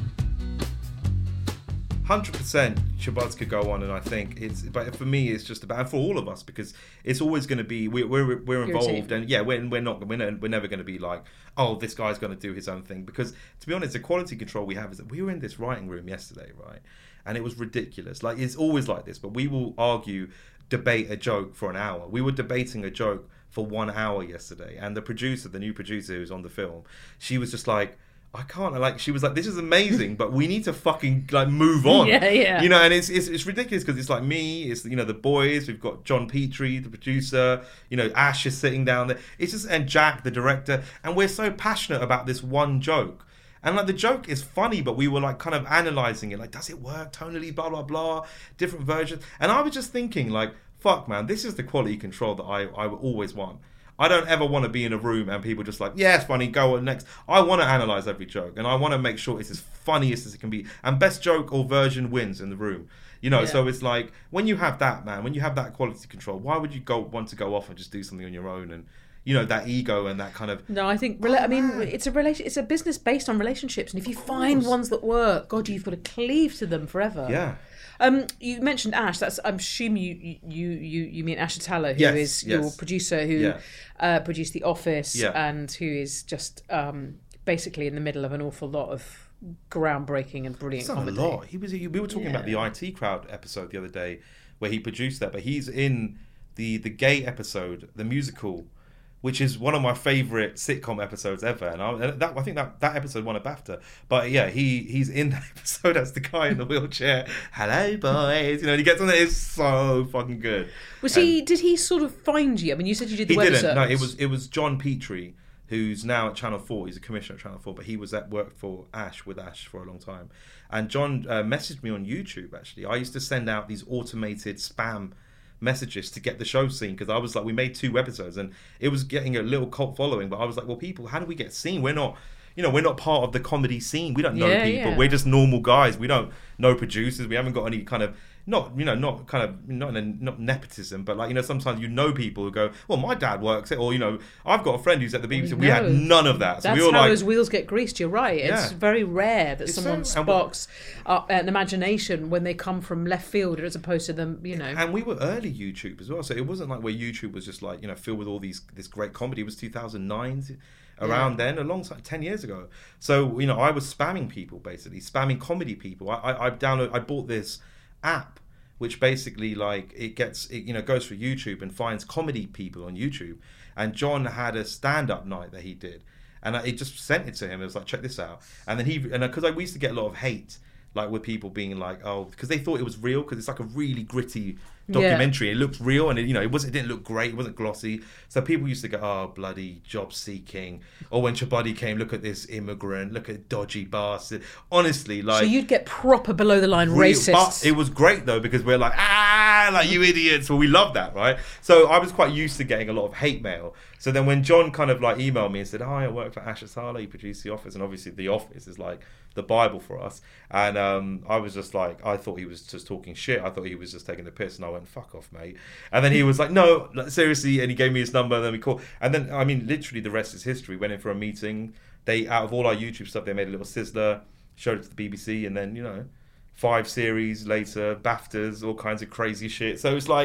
one hundred percent Shabuds could go on, and I think it's, but for me it's just about, and for all of us, because it's always going to be, we're we're, we're involved, and yeah, we're, we're not, we're, no, we're never going to be like, oh, this guy's going to do his own thing, because to be honest, the quality control we have is that we were in this writing room yesterday, right, and it was ridiculous. Like, it's always like this, but we will argue, debate a joke for an hour. We were debating a joke for one hour yesterday, and the producer, the new producer who's on the film, she was just like, I can't, like, she was like, this is amazing, but we need to fucking, like, move on. Yeah, yeah. You know, and it's it's, it's ridiculous because it's like me, it's, you know, the boys, we've got John Petrie, the producer, you know, Ash is sitting down there. It's just, and Jack, the director, and we're so passionate about this one joke. And, like, the joke is funny, but we were, like, kind of analysing it. Like, does it work tonally, blah, blah, blah, different versions. And I was just thinking, like, fuck, man, this is the quality control that I, I always want. I don't ever want to be in a room and people just like, yeah, it's funny, go on next. I want to analyse every joke, and I want to make sure it's as funniest as it can be. And best joke or version wins in the room. You know, yeah. So it's like, when you have that, man, when you have that quality control, why would you go want to go off and just do something on your own? And, you know, that ego and that kind of... No, I think, rela- I mean, it's a relation, it's a business based on relationships. And if you find ones that work, God, you've got to cleave to them forever. Yeah. Um, you mentioned Ash. That's I'm assuming you you you you mean Ash Atala, who yes, is yes. your producer, who yeah. uh, produced The Office, yeah. and who is just um, basically in the middle of an awful lot of groundbreaking and brilliant He's done comedy. a lot. He was. We were talking yeah. about the I T Crowd episode the other day, where he produced that, but he's in the the Gay episode, the musical, which is one of my favourite sitcom episodes ever, and I, that, I think that, that episode won a BAFTA. But yeah, he he's in that episode as the guy in the wheelchair. Hello, boys. You know, and he gets on there. It's so fucking good. Was and he? Did he sort of find you? I mean, you said you did the he web didn't. search. No, it was it was John Petrie, who's now at Channel Four. He's a commissioner at Channel Four, but he was at work for Ash with Ash for a long time. And John uh, messaged me on YouTube. Actually, I used to send out these automated spam messages to get the show seen, because I was like, we made two episodes and it was getting a little cult following, but I was like, well, people, how do we get seen? We're not, you know, we're not part of the comedy scene. We don't know yeah, people. Yeah. We're just normal guys. We don't know producers. We haven't got any kind of, not, you know, not kind of, not not nepotism, but like, you know, sometimes you know people who go, well, my dad works it, or, you know, I've got a friend who's at the B B C. We, we had none of that. So That's we were how like, those wheels get greased. You're right. It's yeah. very rare that it's someone so, sparks uh, an imagination when they come from left field, as opposed to them, you know. And we were early YouTube as well, so it wasn't like where YouTube was just like, you know, filled with all these this great comedy. It was two thousand nine. Around yeah. then, a long time, ten years ago. So, you know, I was spamming people, basically spamming comedy people. I, I, I download, I bought this app, which basically, like, it gets, it, you know, goes through YouTube and finds comedy people on YouTube. And John had a stand-up night that he did, and I, it just sent it to him. It was like, check this out. And then he, and because I we used to get a lot of hate, like with people being like, oh, because they thought it was real, because it's like a really gritty documentary. Yeah. It looked real, and it, you know, it wasn't. It didn't look great. It wasn't glossy. So people used to go, "Oh, bloody job seeking." Or when Chabuddy came, look at this immigrant. Look at dodgy bastard. Honestly, like, so you'd get proper below the line real, racists. But it was great though, because we're like, ah, like, you idiots. Well, we love that, right? So I was quite used to getting a lot of hate mail. So then when John kind of like emailed me and said, "Hi, I work for Ash Atala. He produced The Office," and obviously The Office is like the Bible for us. And um, I was just like, I thought he was just talking shit. I thought he was just taking the piss, and I went, "Fuck off, mate." And then he was like, "No, like, seriously," and he gave me his number, and then we called. And then, I mean, literally the rest is history. Went in for a meeting. They, out of all our YouTube stuff, they made a little sizzler, showed it to the B B C, and then, you know, five series later, BAFTAs, all kinds of crazy shit. So it's like,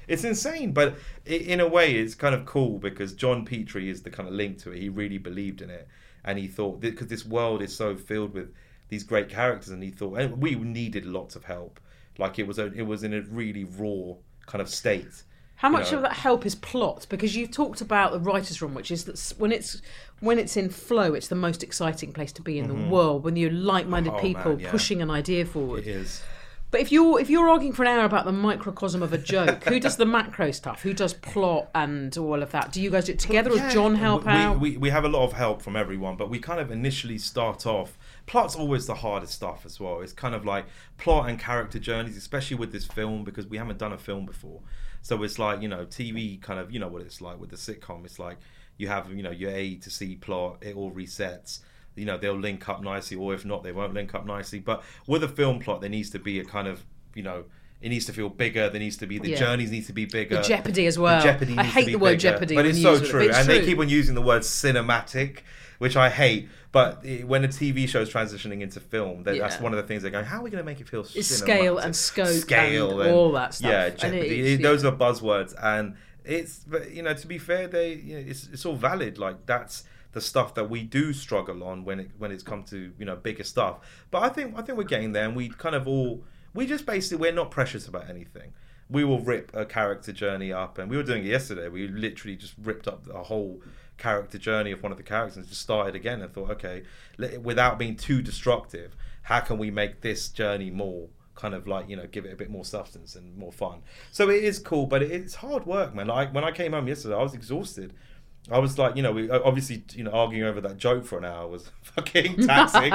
it's insane. But in a way, it's kind of cool because John Petrie is the kind of link to it. He really believed in it, and he thought because this world is so filled with these great characters, and he thought and we needed lots of help. Like it was a, it was in a really raw kind of state. How much you know? of that help is plot? Because you talked about the writer's room, which is that when it's when it's in flow, it's the most exciting place to be in mm-hmm. the world. When you're like-minded oh, people man, yeah. pushing an idea forward. It is. But if you're if you're arguing for an hour about the microcosm of a joke, who does the macro stuff? Who does plot and all of that? Do you guys do it together, yeah. or does John help we, out? We, we have a lot of help from everyone, but we kind of initially start off. Plot's always the hardest stuff as well. It's kind of like plot and character journeys, especially with this film because we haven't done a film before. So it's like, you know, T V kind of, you know what it's like with the sitcom. It's like you have, you know, your A to C plot, it all resets. You know, they'll link up nicely, or if not, they won't link up nicely. But with a film plot, there needs to be a kind of, you know, it needs to feel bigger. There needs to be, the yeah. journeys need to be bigger. The jeopardy as well. The jeopardy I needs hate to be the word bigger. jeopardy. But it's so it. true. It's and true. they keep on using the word cinematic, which I hate. But when a T V show is transitioning into film, yeah. that's one of the things they're going, how are we going to make it feel it's cinematic? Scale and scope Scale and, and all that stuff. Yeah, jeopardy. Is, Those yeah. are buzzwords. And it's, but you know, to be fair, they you know, it's it's all valid. Like that's the stuff that we do struggle on when it when it's come to, you know, bigger stuff. But I think I think we're getting there, and we kind of all we just basically we're not precious about anything. We will rip a character journey up, and we were doing it yesterday. We literally just ripped up a whole character journey of one of the characters and just started again and thought, okay, without being too destructive, how can we make this journey more kind of like, you know, give it a bit more substance and more fun. So it is cool, but it's hard work, man. Like when I came home yesterday, I was exhausted. I was like, you know, we obviously, you know, arguing over that joke for an hour was fucking taxing.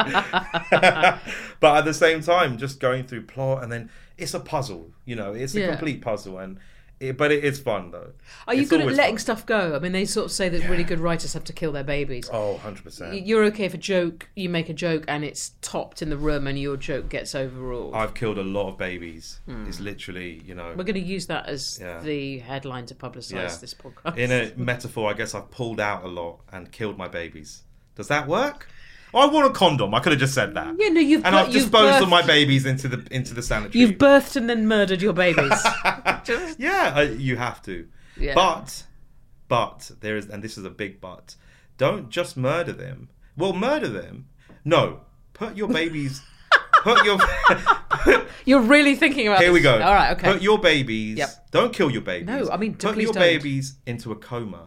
But at the same time, just going through plot, and then it's a puzzle, you know, it's a yeah. complete puzzle, and it, but it is fun though. Are you it's good at letting fun. stuff go? I mean, they sort of say that yeah. really good writers have to kill their babies. Oh, one hundred percent. You're okay if a joke, you make a joke and it's topped in the room and your joke gets overruled. I've killed a lot of babies. Hmm. It's literally, you know. We're going to use that as yeah. the headline to publicise yeah. this podcast. In a metaphor, I guess I've pulled out a lot and killed my babies. Does that work? I wore a condom. I could have just said that. Yeah, no, you've and I've disposed birthed, of my babies into the into the sanitary. You've birthed and then murdered your babies. Just... Yeah, uh, you have to. Yeah. But, but there is, and this is a big but. Don't just murder them. Well, murder them. No, put your babies. Put your. Put, You're really thinking about. Here this. we go. All right, okay. Put your babies. Yep. Don't kill your babies. No, I mean, put please your don't. babies into a coma.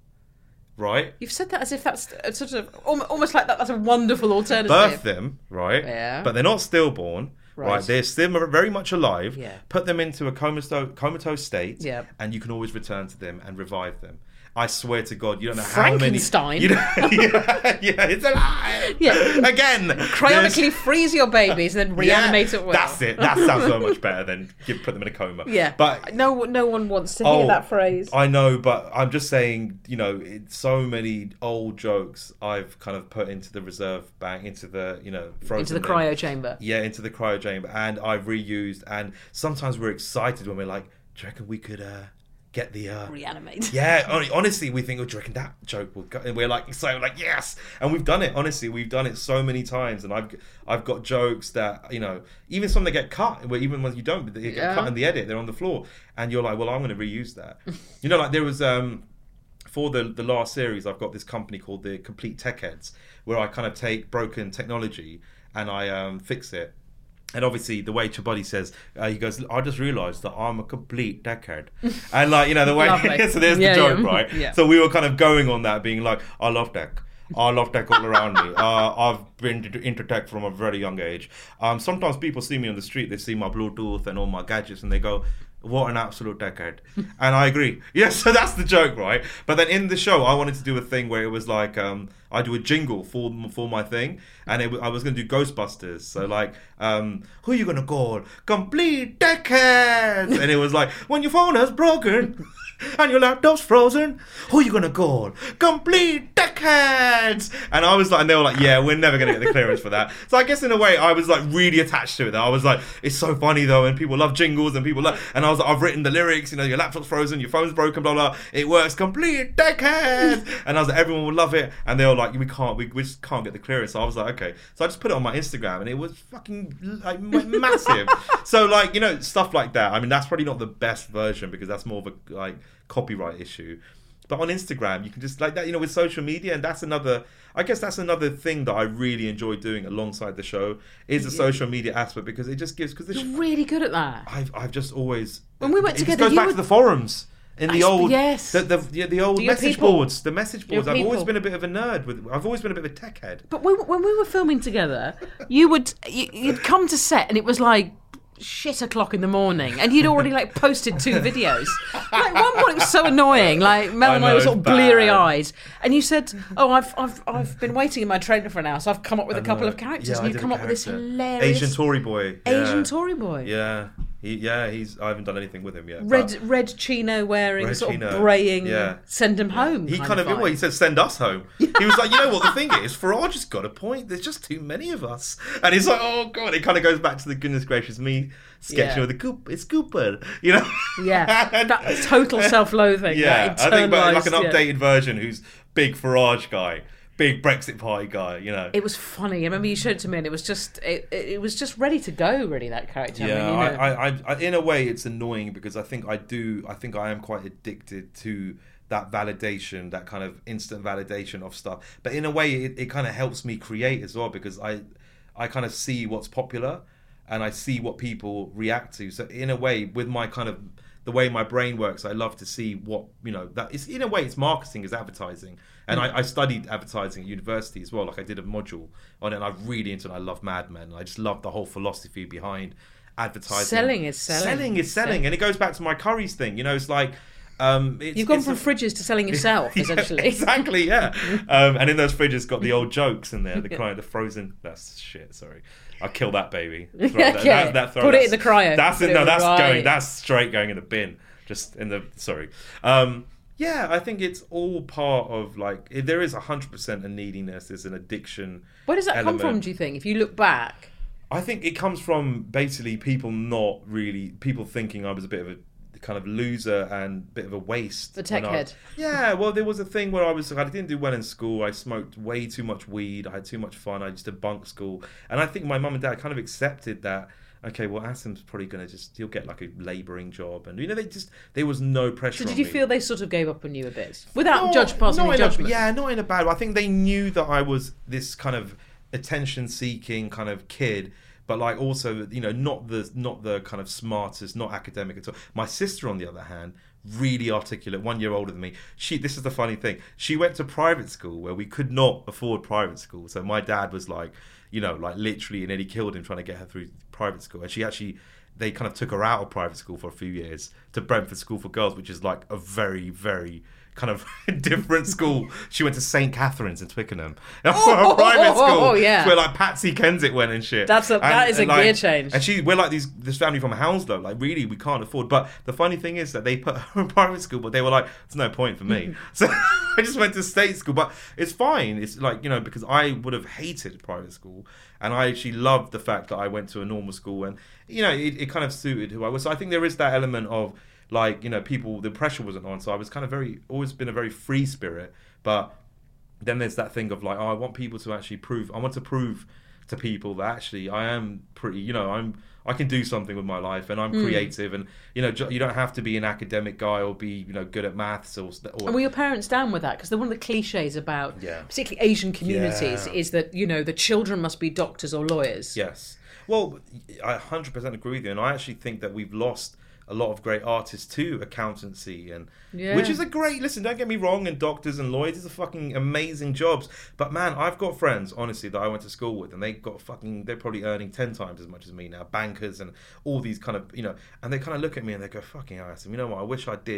Right? You've said that as if that's a sort of almost like that. That's a wonderful alternative. Birth them, right? Yeah. But they're not stillborn, right? right? They're still very much alive. Yeah. Put them into a comatose, comatose state, yeah. and you can always return to them and revive them. I swear to God, you don't know Frankenstein. how many. You know, yeah, yeah, it's alive. Yeah. Again, cryonically there's... freeze your babies and then reanimate yeah, it well. That's it. That sounds so much better than give, put them in a coma. Yeah, but no, no one wants to oh, hear that phrase. I know, but I'm just saying, you know, it's so many old jokes I've kind of put into the reserve bank, into the, you know, frozen into the them. cryo chamber. Yeah, into the cryo chamber, and I've reused. And sometimes we're excited when we're like, do you reckon we could? Uh, Get the uh, reanimate. Yeah, honestly, we think, oh, do you reckon that joke will go? And we're like, so like, yes, and we've done it. Honestly, we've done it so many times, and I've I've got jokes that, you know, even some that get cut, where even when you don't, they get yeah. cut in the edit, they're on the floor, and you're like, well, I'm going to reuse that. You know, like there was um for the the last series, I've got this company called the Complete Tech Heads, where I kind of take broken technology and I um fix it. And obviously, the way Chabody says, uh, he goes, I just realised that I'm a complete deckhead. And, like, you know, the way... so there's yeah, the joke, yeah. right? Yeah. So we were kind of going on that, being like, I love tech. I love tech all around me. Uh, I've been into tech from a very young age. Um, sometimes people see me on the street, they see my Bluetooth and all my gadgets, and they go, what an absolute decade. And I agree. Yes, so that's the joke, right? But then in the show, I wanted to do a thing where it was like, um, I do a jingle for for my thing, and it, I was going to do Ghostbusters. So like, um, who are you going to call? Complete decades! And it was like, when your phone is broken and your laptop's frozen, who are you going to call? Complete decades! dickheads. And I was like, and they were like, yeah, we're never going to get the clearance for that. So I guess in a way, I was like really attached to it. I was like, it's so funny though, and people love jingles, and people love, and I was like, I've written the lyrics, you know, your laptop's frozen, your phone's broken, blah, blah, it works, complete dickheads. And I was like, everyone will love it. And they were like, we can't, we, we just can't get the clearance. So I was like, okay. So I just put it on my Instagram, and it was fucking like massive. So like, you know, stuff like that. I mean, that's probably not the best version because that's more of a like copyright issue. But on Instagram, you can just like that, you know, with social media, and that's another, I guess that's another thing that I really enjoy doing alongside the show is the yeah. social media aspect, because it just gives, because you're really good at that. I've I've just always, when we went it together, just goes you back were... to the forums. In the I, old, yes, the the, the, the old the message people. boards, the message boards. Your I've always people. been a bit of a nerd with. I've always been a bit of a tech head. But we, when we were filming together, you would you, you'd come to set, and it was like shit o'clock in the morning, and you'd already like posted two videos. Like one point, it was so annoying. Like Mel and I were sort of bleary eyed, and you said, "Oh, I've I've I've been waiting in my trailer for an hour, so I've come up with a couple of characters." Yeah, and you've come up with this hilarious Asian Tory boy. Asian yeah. Tory boy. Yeah. He, yeah, he's. I haven't done anything with him yet. Red red chino wearing, red sort chino. of braying. Yeah. Send him home. He kind, kind of. of. Well, he said, "Send us home." He was like, "You know what the thing is? Farage has got a point. There's just too many of us." And he's like, "Oh god!" It kind of goes back to the goodness gracious me sketching Yeah. with the Coop. It's Cooper, you know. Yeah, that total self-loathing. Yeah, that I think, but like an internalised- updated yeah. version who's big Farage guy. Big Brexit Party guy, you know. It was funny. I remember you showed it to me, and it was just it, it was just ready to go. Really, that character. Yeah, I mean, you know. I, I, I, in a way, it's annoying because I think I do. I think I am quite addicted to that validation, that kind of instant validation of stuff. But in a way, it, it kind of helps me create as well because I, I kind of see what's popular, and I see what people react to. So in a way, with my kind of the way my brain works, I love to see what, you know, that is, in a way, it's marketing, it's advertising. And I, I studied advertising at university as well. Like I did a module on it, and I'm really into it. I love Mad Men. I just love the whole philosophy behind advertising. Selling is selling. Selling is selling. Selling. And it goes back to my Currys thing. You know, it's like... Um, it's, You've gone it's from a, fridges to selling yourself, yeah, essentially. Exactly, yeah. um, and in those fridges got the old jokes in there. The kind of frozen... That's shit, sorry. I'll kill that baby. Throw that, Okay. that, that, throw, Put it in the cryo. That's Put it, it no, in the that's right. going. That's straight going in the bin. Just in the... Sorry. Um... Yeah, I think it's all part of like if there is a hundred percent a neediness. There's an addiction. Where does that element. come from? Do you think? If you look back, I think it comes from basically people not really people thinking I was a bit of a kind of loser and bit of a waste. the tech when I- head. Yeah, well, there was a thing where I was I didn't do well in school. I smoked way too much weed. I had too much fun. I used to bunk school, and I think my mum and dad kind of accepted that. Okay, well, Asim's probably going to just, he'll get like a labouring job. And, you know, they just, there was no pressure So on did you me. feel they sort of gave up on you a bit? Without Not- judge passing not any in a- judgment? yeah, not in a bad way. I think they knew that I was this kind of attention-seeking kind of kid, but like also, you know, not the not the kind of smartest, not academic at all. My sister, on the other hand, really articulate, one year older than me. She, this is the funny thing. She went to private school where we could not afford private school. So my dad was like, you know, like literally nearly killed him trying to get her through private school. And she actually, they kind of took her out of private school for a few years to Brentford School for Girls, which is like a very, very kind of different school. She went to Saint Catherine's in Twickenham. Oh, a private school. oh, yeah. Where like Patsy Kensit went and shit. That's a- and, that is and, a like, gear change. And she, we're like these this family from Hounslow. Like really, we can't afford. But the funny thing is that they put her in private school, but they were like, there's no point for me. So I just went to state school. But it's fine. It's like, you know, because I would have hated private school. And I actually loved the fact that I went to a normal school, and you know, it, it kind of suited who I was. So I think there is that element of like, you know, people, the pressure wasn't on, so I was kind of very, always been a very free spirit. But then there's that thing of like, oh, I want people to actually prove, I want to prove to people that actually I am pretty, you know, I'm, I can do something with my life, and I'm Mm. creative, and you know, ju- you don't have to be an academic guy or be, you know, good at maths or. or And were your parents down with that? Because one of the cliches about Yeah. particularly Asian communities Yeah. is that, you know, the children must be doctors or lawyers. Yes. Well, I one hundred percent agree with you, and I actually think that we've lost a lot of great artists to accountancy, and Yeah. which is a great, listen, don't get me wrong, and doctors and lawyers, these are fucking amazing jobs. But man, I've got friends, honestly, that I went to school with, and they got fucking, they're probably earning ten times as much as me now, bankers and all these kind of, you know, and they kind of look at me and they go, fucking hell, Asim, you know what, I wish I did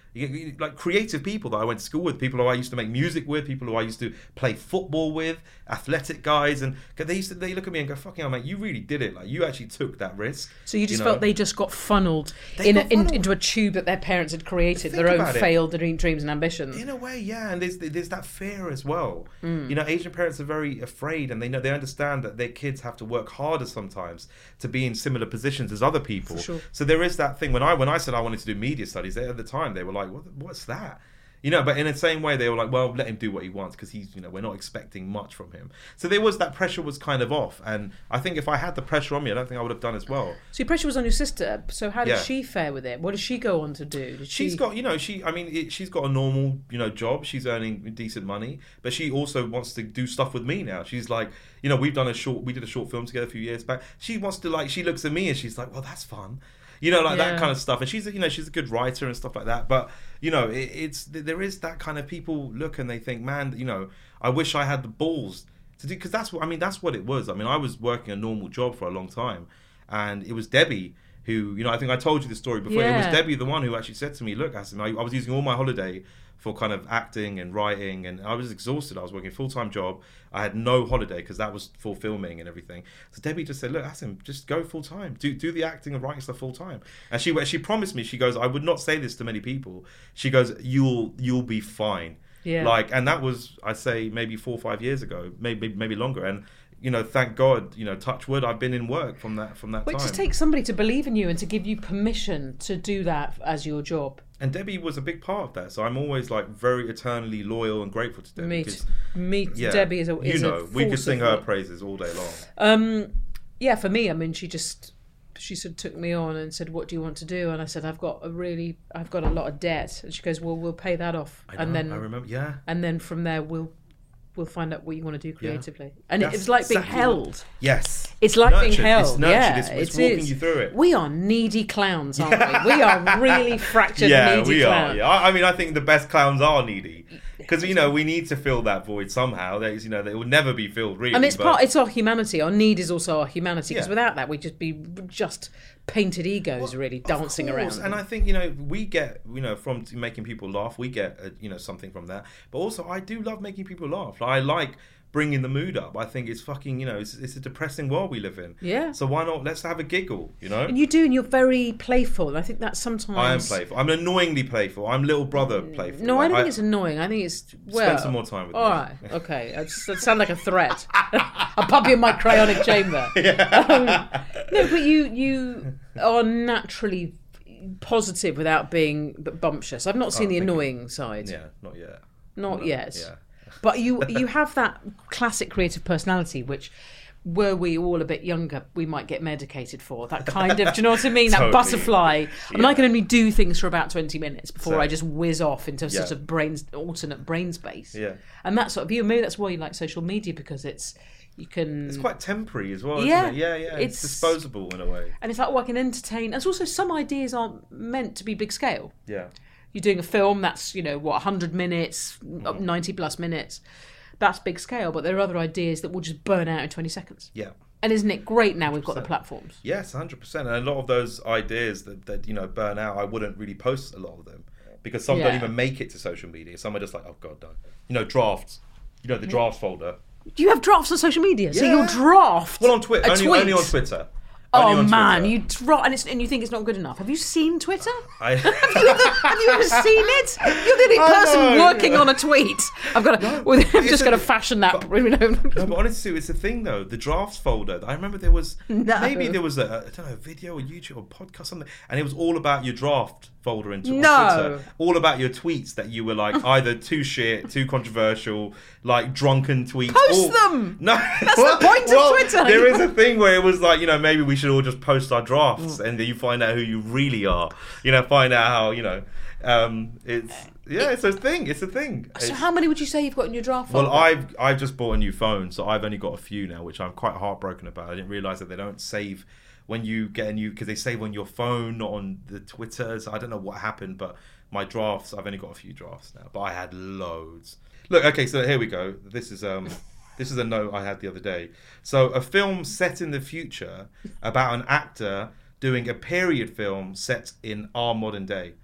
You get, you- like creative people that I went to school with, people who I used to make music with, people who I used to play football with, athletic guys, and they used to they look at me and go, "Fucking hell, mate, you really did it! Like you actually took that risk." So you just know? felt they just got funneled, They in, got a, in funneled. into a tube that their parents had created, Think their own about it. failed dream, dreams and ambitions. In a way, yeah, and there's there's that fear as well. Mm. You know, Asian parents are very afraid, and they know they understand that their kids have to work harder sometimes to be in similar positions as other people. For sure. So there is that thing. When I when I said I wanted to do media studies, they, at the time they were like, what, "What's that?" You know, but in the same way, they were like, well, let him do what he wants because he's, you know, we're not expecting much from him. So there was that pressure was kind of off. And I think if I had the pressure on me, I don't think I would have done as well. So your pressure was on your sister. So how did Yeah. she fare with it? What did she go on to do? Did she... She's got, you know, she, I mean, it, she's got a normal, you know, job. She's earning decent money, but she also wants to do stuff with me now. She's like, you know, we've done a short, we did a short film together a few years back. She wants to like, she looks at me and she's like, well, that's fun. You know, like Yeah. that kind of stuff. And she's, a- you know, she's a good writer and stuff like that. But, you know, it, it's, there is that kind of people look and they think, man, you know, I wish I had the balls to do, because that's what, I mean, that's what it was. I mean, I was working a normal job for a long time, and it was Debbie who, you know, I think I told you the story before. It was Yeah. Debbie, the one who actually said to me, look, Asim, I, I was using all my holiday for kind of acting and writing, and I was exhausted. I was working a full-time job. I had no holiday because that was for filming and everything. So Debbie just said, look, Asim, just go full-time. Do do the acting and writing stuff full-time. And she she promised me, she goes, I would not say this to many people. She goes, you'll you'll be fine. Yeah. Like, and that was, I'd say, maybe four or five years ago, maybe maybe longer. And, you know, thank God, you know, touch wood, I've been in work from that from that But it time. just takes somebody to believe in you and to give you permission to do that as your job. And Debbie was a big part of that, so I'm always like very eternally loyal and grateful to Debbie. Me, 'cause, t- me, yeah, Debbie is a is you know, a we could force sing of- her praises all day long. Um, yeah, for me, I mean, she just she sort of took me on and said, "What do you want to do?" And I said, "I've got a really, I've got a lot of debt." And she goes, "Well, we'll pay that off, I know, and then I remember, yeah. and then from there we'll we'll find out what you want to do creatively." And That's it was like being exactly held. what- Yes. It's like being Nurtured. held. It's nurtured. Yeah, it's, it's it walking is. you through it. We are needy clowns, aren't we? We are really fractured, Yeah, needy we clowns. are. Yeah, I, I mean, I think the best clowns are needy because you know we need to fill that void somehow. There's, you know, it will never be filled really. And it's but- part. It's our humanity. Our need is also our humanity. Because Yeah. without that, we'd just be just painted egos, really Of dancing course. around. And I think, you know, we get, you know, from making people laugh, we get, uh, you know, something from that. But also, I do love making people laugh. I like bringing the mood up. I think it's fucking, you know, it's, it's a depressing world we live in. Yeah. So why not? Let's have a giggle, you know? And you do, and you're very playful. And I think that's sometimes. I am playful. I'm annoyingly playful. I'm little brother playful. No, I Like, don't think it's annoying. I think it's well. Spend some more time with all me. right, okay. That's- That sounds like a threat. A puppy in my cryonic chamber. Um, no, but you you are naturally positive without being b- bumptious. I've not seen Oh, the thank you. annoying side. Yeah, not yet. Not No, yet. Yeah. But you you have that classic creative personality, which were we all a bit younger, we might get medicated for. That kind of, do you know what I mean? That Totally. butterfly. I mean, Yeah. I can only do things for about twenty minutes before Same. I just whiz off into sort Yeah. of brains, alternate brain space. Yeah. And that sort of you. Maybe that's why you like social media, because it's you can. It's quite temporary as well, Yeah. isn't it? Yeah, yeah. It's, It's- disposable in a way. and it's like, oh, I can entertain. There's also some ideas aren't meant to be big scale. Yeah. You're doing a film that's, you know, what, one hundred minutes, Mm-hmm. ninety plus minutes. That's big scale, but there are other ideas that will just burn out in twenty seconds. Yeah. And isn't it great now we've got the platforms? Yes, one hundred percent. And a lot of those ideas that, that, you know, burn out, I wouldn't really post a lot of them. Because some don't Yeah. even make it to social media. Some are just like, oh, God, no. You know, drafts. You know, the drafts folder. Do you have drafts on social media? So Yeah. you'll draft Well, on Twitter. a Only, tweet. only on Twitter. Only Oh on man, Twitter. you draw and, it's, and you think it's not good enough. Have you seen Twitter? I... Have you ever seen it? You're the only I person know. working on a tweet. I've got to. Well, I'm it's just a- going to fashion that. You know. No, but honestly, it's a thing though. The drafts folder. I remember there was No. maybe there was a I don't know a video or YouTube or podcast something, and it was all about your draft folder into on No. Twitter. All about your tweets that you were like either too shit, too controversial, like drunken tweets. Post or- them! No, That's the point of well, Twitter. There is a thing where it was like, you know, maybe we should all just post our Mm. drafts, and then you find out who you really are. You know, find out how you know. Um, it's yeah, it's a thing. It's a thing. So It's- how many would you say you've got in your draft? well, folder? I've I've just bought a new phone, so I've only got a few now, which I'm quite heartbroken about. I didn't realise that they don't save when you get a new, because they save on your phone, not on the Twitter. So I don't know what happened, but my drafts, I've only got a few drafts now, but I had loads. Look, okay, so here we go. This is um, this is a note I had the other day. So a film set in the future about an actor doing a period film set in our modern day.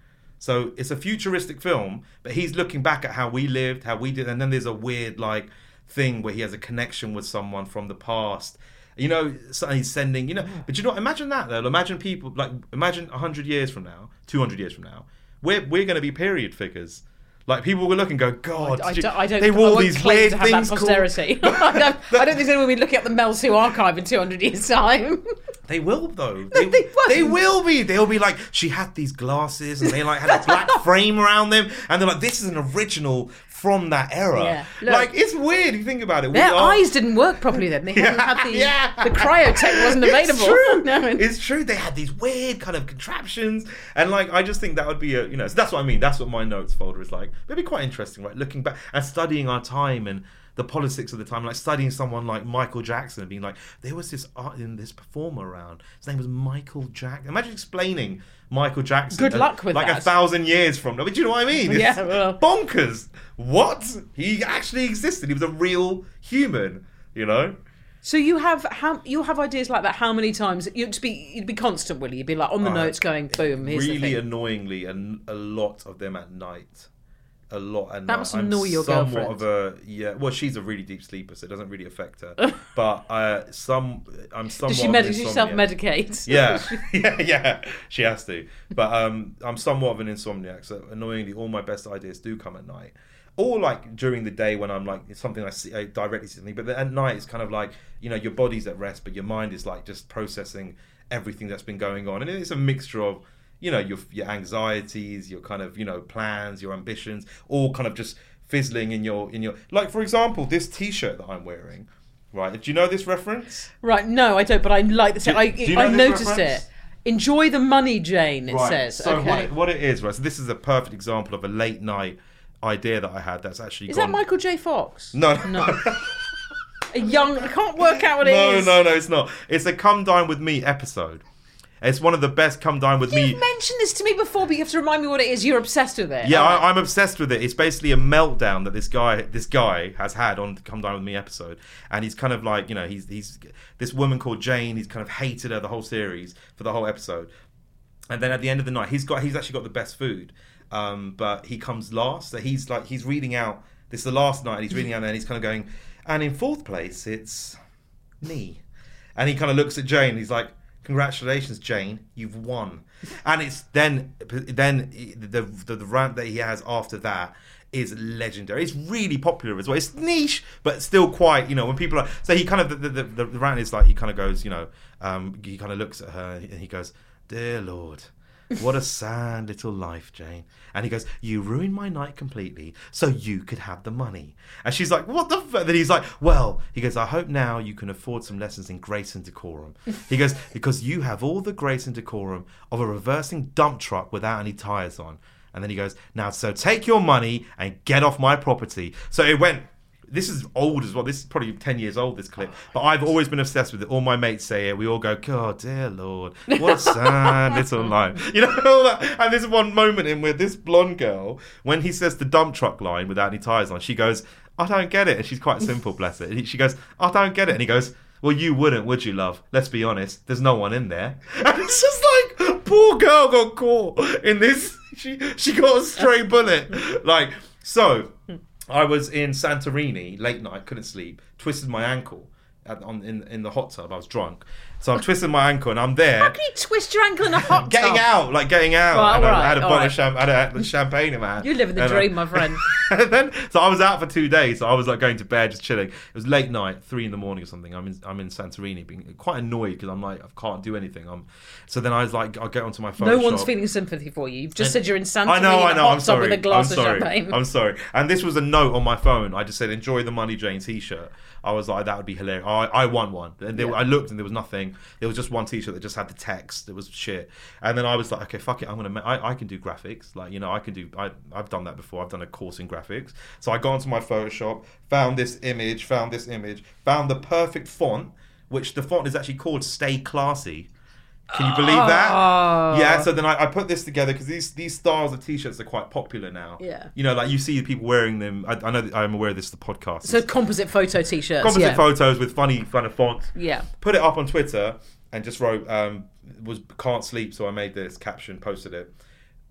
So it's a futuristic film, but he's looking back at how we lived, how we did, and then there's a weird like thing where he has a connection with someone from the past. You know, so he's sending, you know, but you know, imagine that though. Imagine people, like, imagine one hundred years from now, two hundred years from now, we're, we're going to be period figures. Like, people will look and go, God, I, I, you, don't, I don't. they I wore won't these claim weird to have things that posterity. called... I, don't, I don't think anyone will be looking at the Melsu archive in two hundred years' time. They will, though. They, they won't. they will be. They'll be like, she had these glasses and they like had a black frame around them. And they're like, this is an original from that era. Yeah. Look, like, it's weird if you think about it. Their we are... eyes didn't work properly then. They hadn't Yeah, had the, yeah. the cryotech wasn't available. It's true. No. It's true. They had these weird kind of contraptions. And like, I just think that would be a, you know, so that's what I mean. That's what my notes folder is like. It'd be quite interesting, right? Looking back and studying our time and the politics of the time, like studying someone like Michael Jackson and being like, there was this art in this performer around. His name was Michael Jackson. Imagine explaining Michael Jackson. Good luck with like that. Like a thousand years from now. But do you know what I mean? It's Yeah, well. bonkers. What? He actually existed. He was a real human, you know? So you have how you have ideas like that? How many times you'd be you'd be constant, will you? You'd be like on the Uh, notes, going boom. Here's really the thing. annoyingly, and a lot of them at night. A lot at That night. must I'm annoy your somewhat girlfriend. of a yeah. Well, she's a really deep sleeper, so it doesn't really affect her. But uh, some, I'm somewhat. Does she, of med- an does she insomniac. self-medicate? Yeah, yeah, yeah. She has to. But um, I'm somewhat of an insomniac, so annoyingly, all my best ideas do come at night. Or like during the day when I'm like it's something I see I directly see something, but then at night it's kind of like, you know, your body's at rest, but your mind is like just processing everything that's been going on, and it's a mixture of, you know, your your anxieties, your kind of, you know, plans, your ambitions, all kind of just fizzling in your in your like, for example, this T-shirt that I'm wearing, right? Do you know this reference? Right. No, I don't. But I like the. Do- I do you know I this noticed reference? it. Enjoy the money, Jane. It Right. says. So okay. what it, what it is, right? So this is a perfect example of a late night idea that I had. That's actually Is gone... that Michael J. Fox? No, No. A young. I can't work out what it no, is. no, no, it's not. It's a Come Dine With Me episode. It's one of the best Come Dine With Me. You've mentioned this to me before, but you have to remind me what it is. You're obsessed with it. Yeah, All right. I, I'm obsessed with it. It's basically a meltdown that this guy, this guy has had on the Come Dine With Me episode, and he's kind of like, you know, he's he's this woman called Jane. He's kind of hated her the whole series for the whole episode, and then at the end of the night, he's got he's actually got the best food, um, but he comes last. So he's like he's reading out. This is the last night. And he's reading out, and he's kind of going, and in fourth place, it's me, and he kind of looks at Jane. And he's like, congratulations, Jane, you've won. And it's then then the, the the rant that he has after that is legendary. It's really popular as well. It's niche, but still quite, you know, when people are, so he kind of the the, the, the rant is like, he kind of goes, you know, um, he kind of looks at her and he goes, dear Lord, what a sad little life, Jane. And he goes, you ruined my night completely so you could have the money. And she's like, what the fuck? Then he's like, well, he goes, I hope now you can afford some lessons in grace and decorum. He goes, because you have all the grace and decorum of a reversing dump truck without any tyres on. And then he goes, now, so take your money and get off my property. So it went... This is old as well. This is probably ten years old, this clip. But I've always been obsessed with it. All my mates say it. We all go, God, dear Lord, what a sad little life. You know, all that. And there's one moment in where this blonde girl, when he says the dump truck line without any tyres on, she goes, I don't get it. And she's quite simple, bless it. And she goes, I don't get it. And he goes, well, you wouldn't, would you, love? Let's be honest. There's no one in there. And it's just like, poor girl got caught in this. She, she got a stray bullet. Like, so... I was in Santorini late night, couldn't sleep, twisted my ankle at, on in in the hot tub. I was drunk, so I'm twisting my ankle and I'm there. How can you twist your ankle in a hot Getting tub? out, like getting out. Right, and I, right, I had a all bottle right. of champ- I had a champagne in my hand. You're living the And, uh, dream, my friend. and then, so I was out for two days. So I was like going to bed, just chilling. It was late night, three in the morning or something. I'm in I'm in Santorini, being quite annoyed because I'm like I can't do anything. I'm so then I was like I'll get onto my phone. No one's shop. feeling sympathy for you. You've just said you're in Santorini I know, in I a know. hot I'm tub sorry. with a glass I'm of sorry. champagne. I'm sorry. And this was a note on my phone. I just said, "Enjoy the money, Jane" T-shirt. I was like, that would be hilarious. I, I won one. And there, Yeah. I looked and there was nothing. There was just one T-shirt that just had the text. It was shit. And then I was like, okay, fuck it. I'm gonna. Ma- I, I can do graphics. Like, you know, I can do. I, I've done that before. I've done a course in graphics. So I got onto my Photoshop, found this image, found this image, found the perfect font, which the font is actually called Stay Classy. Can you believe that? Oh. Yeah, so then I, I put this together because these these styles of T-shirts are quite popular now. Yeah. You know, like you see people wearing them. I, I know that I'm aware of this, the podcast. So composite photo t-shirts. Composite yeah. photos with funny kind of fonts. Yeah. Put it up on Twitter and just wrote, um, was can't sleep, so I made this caption, posted it.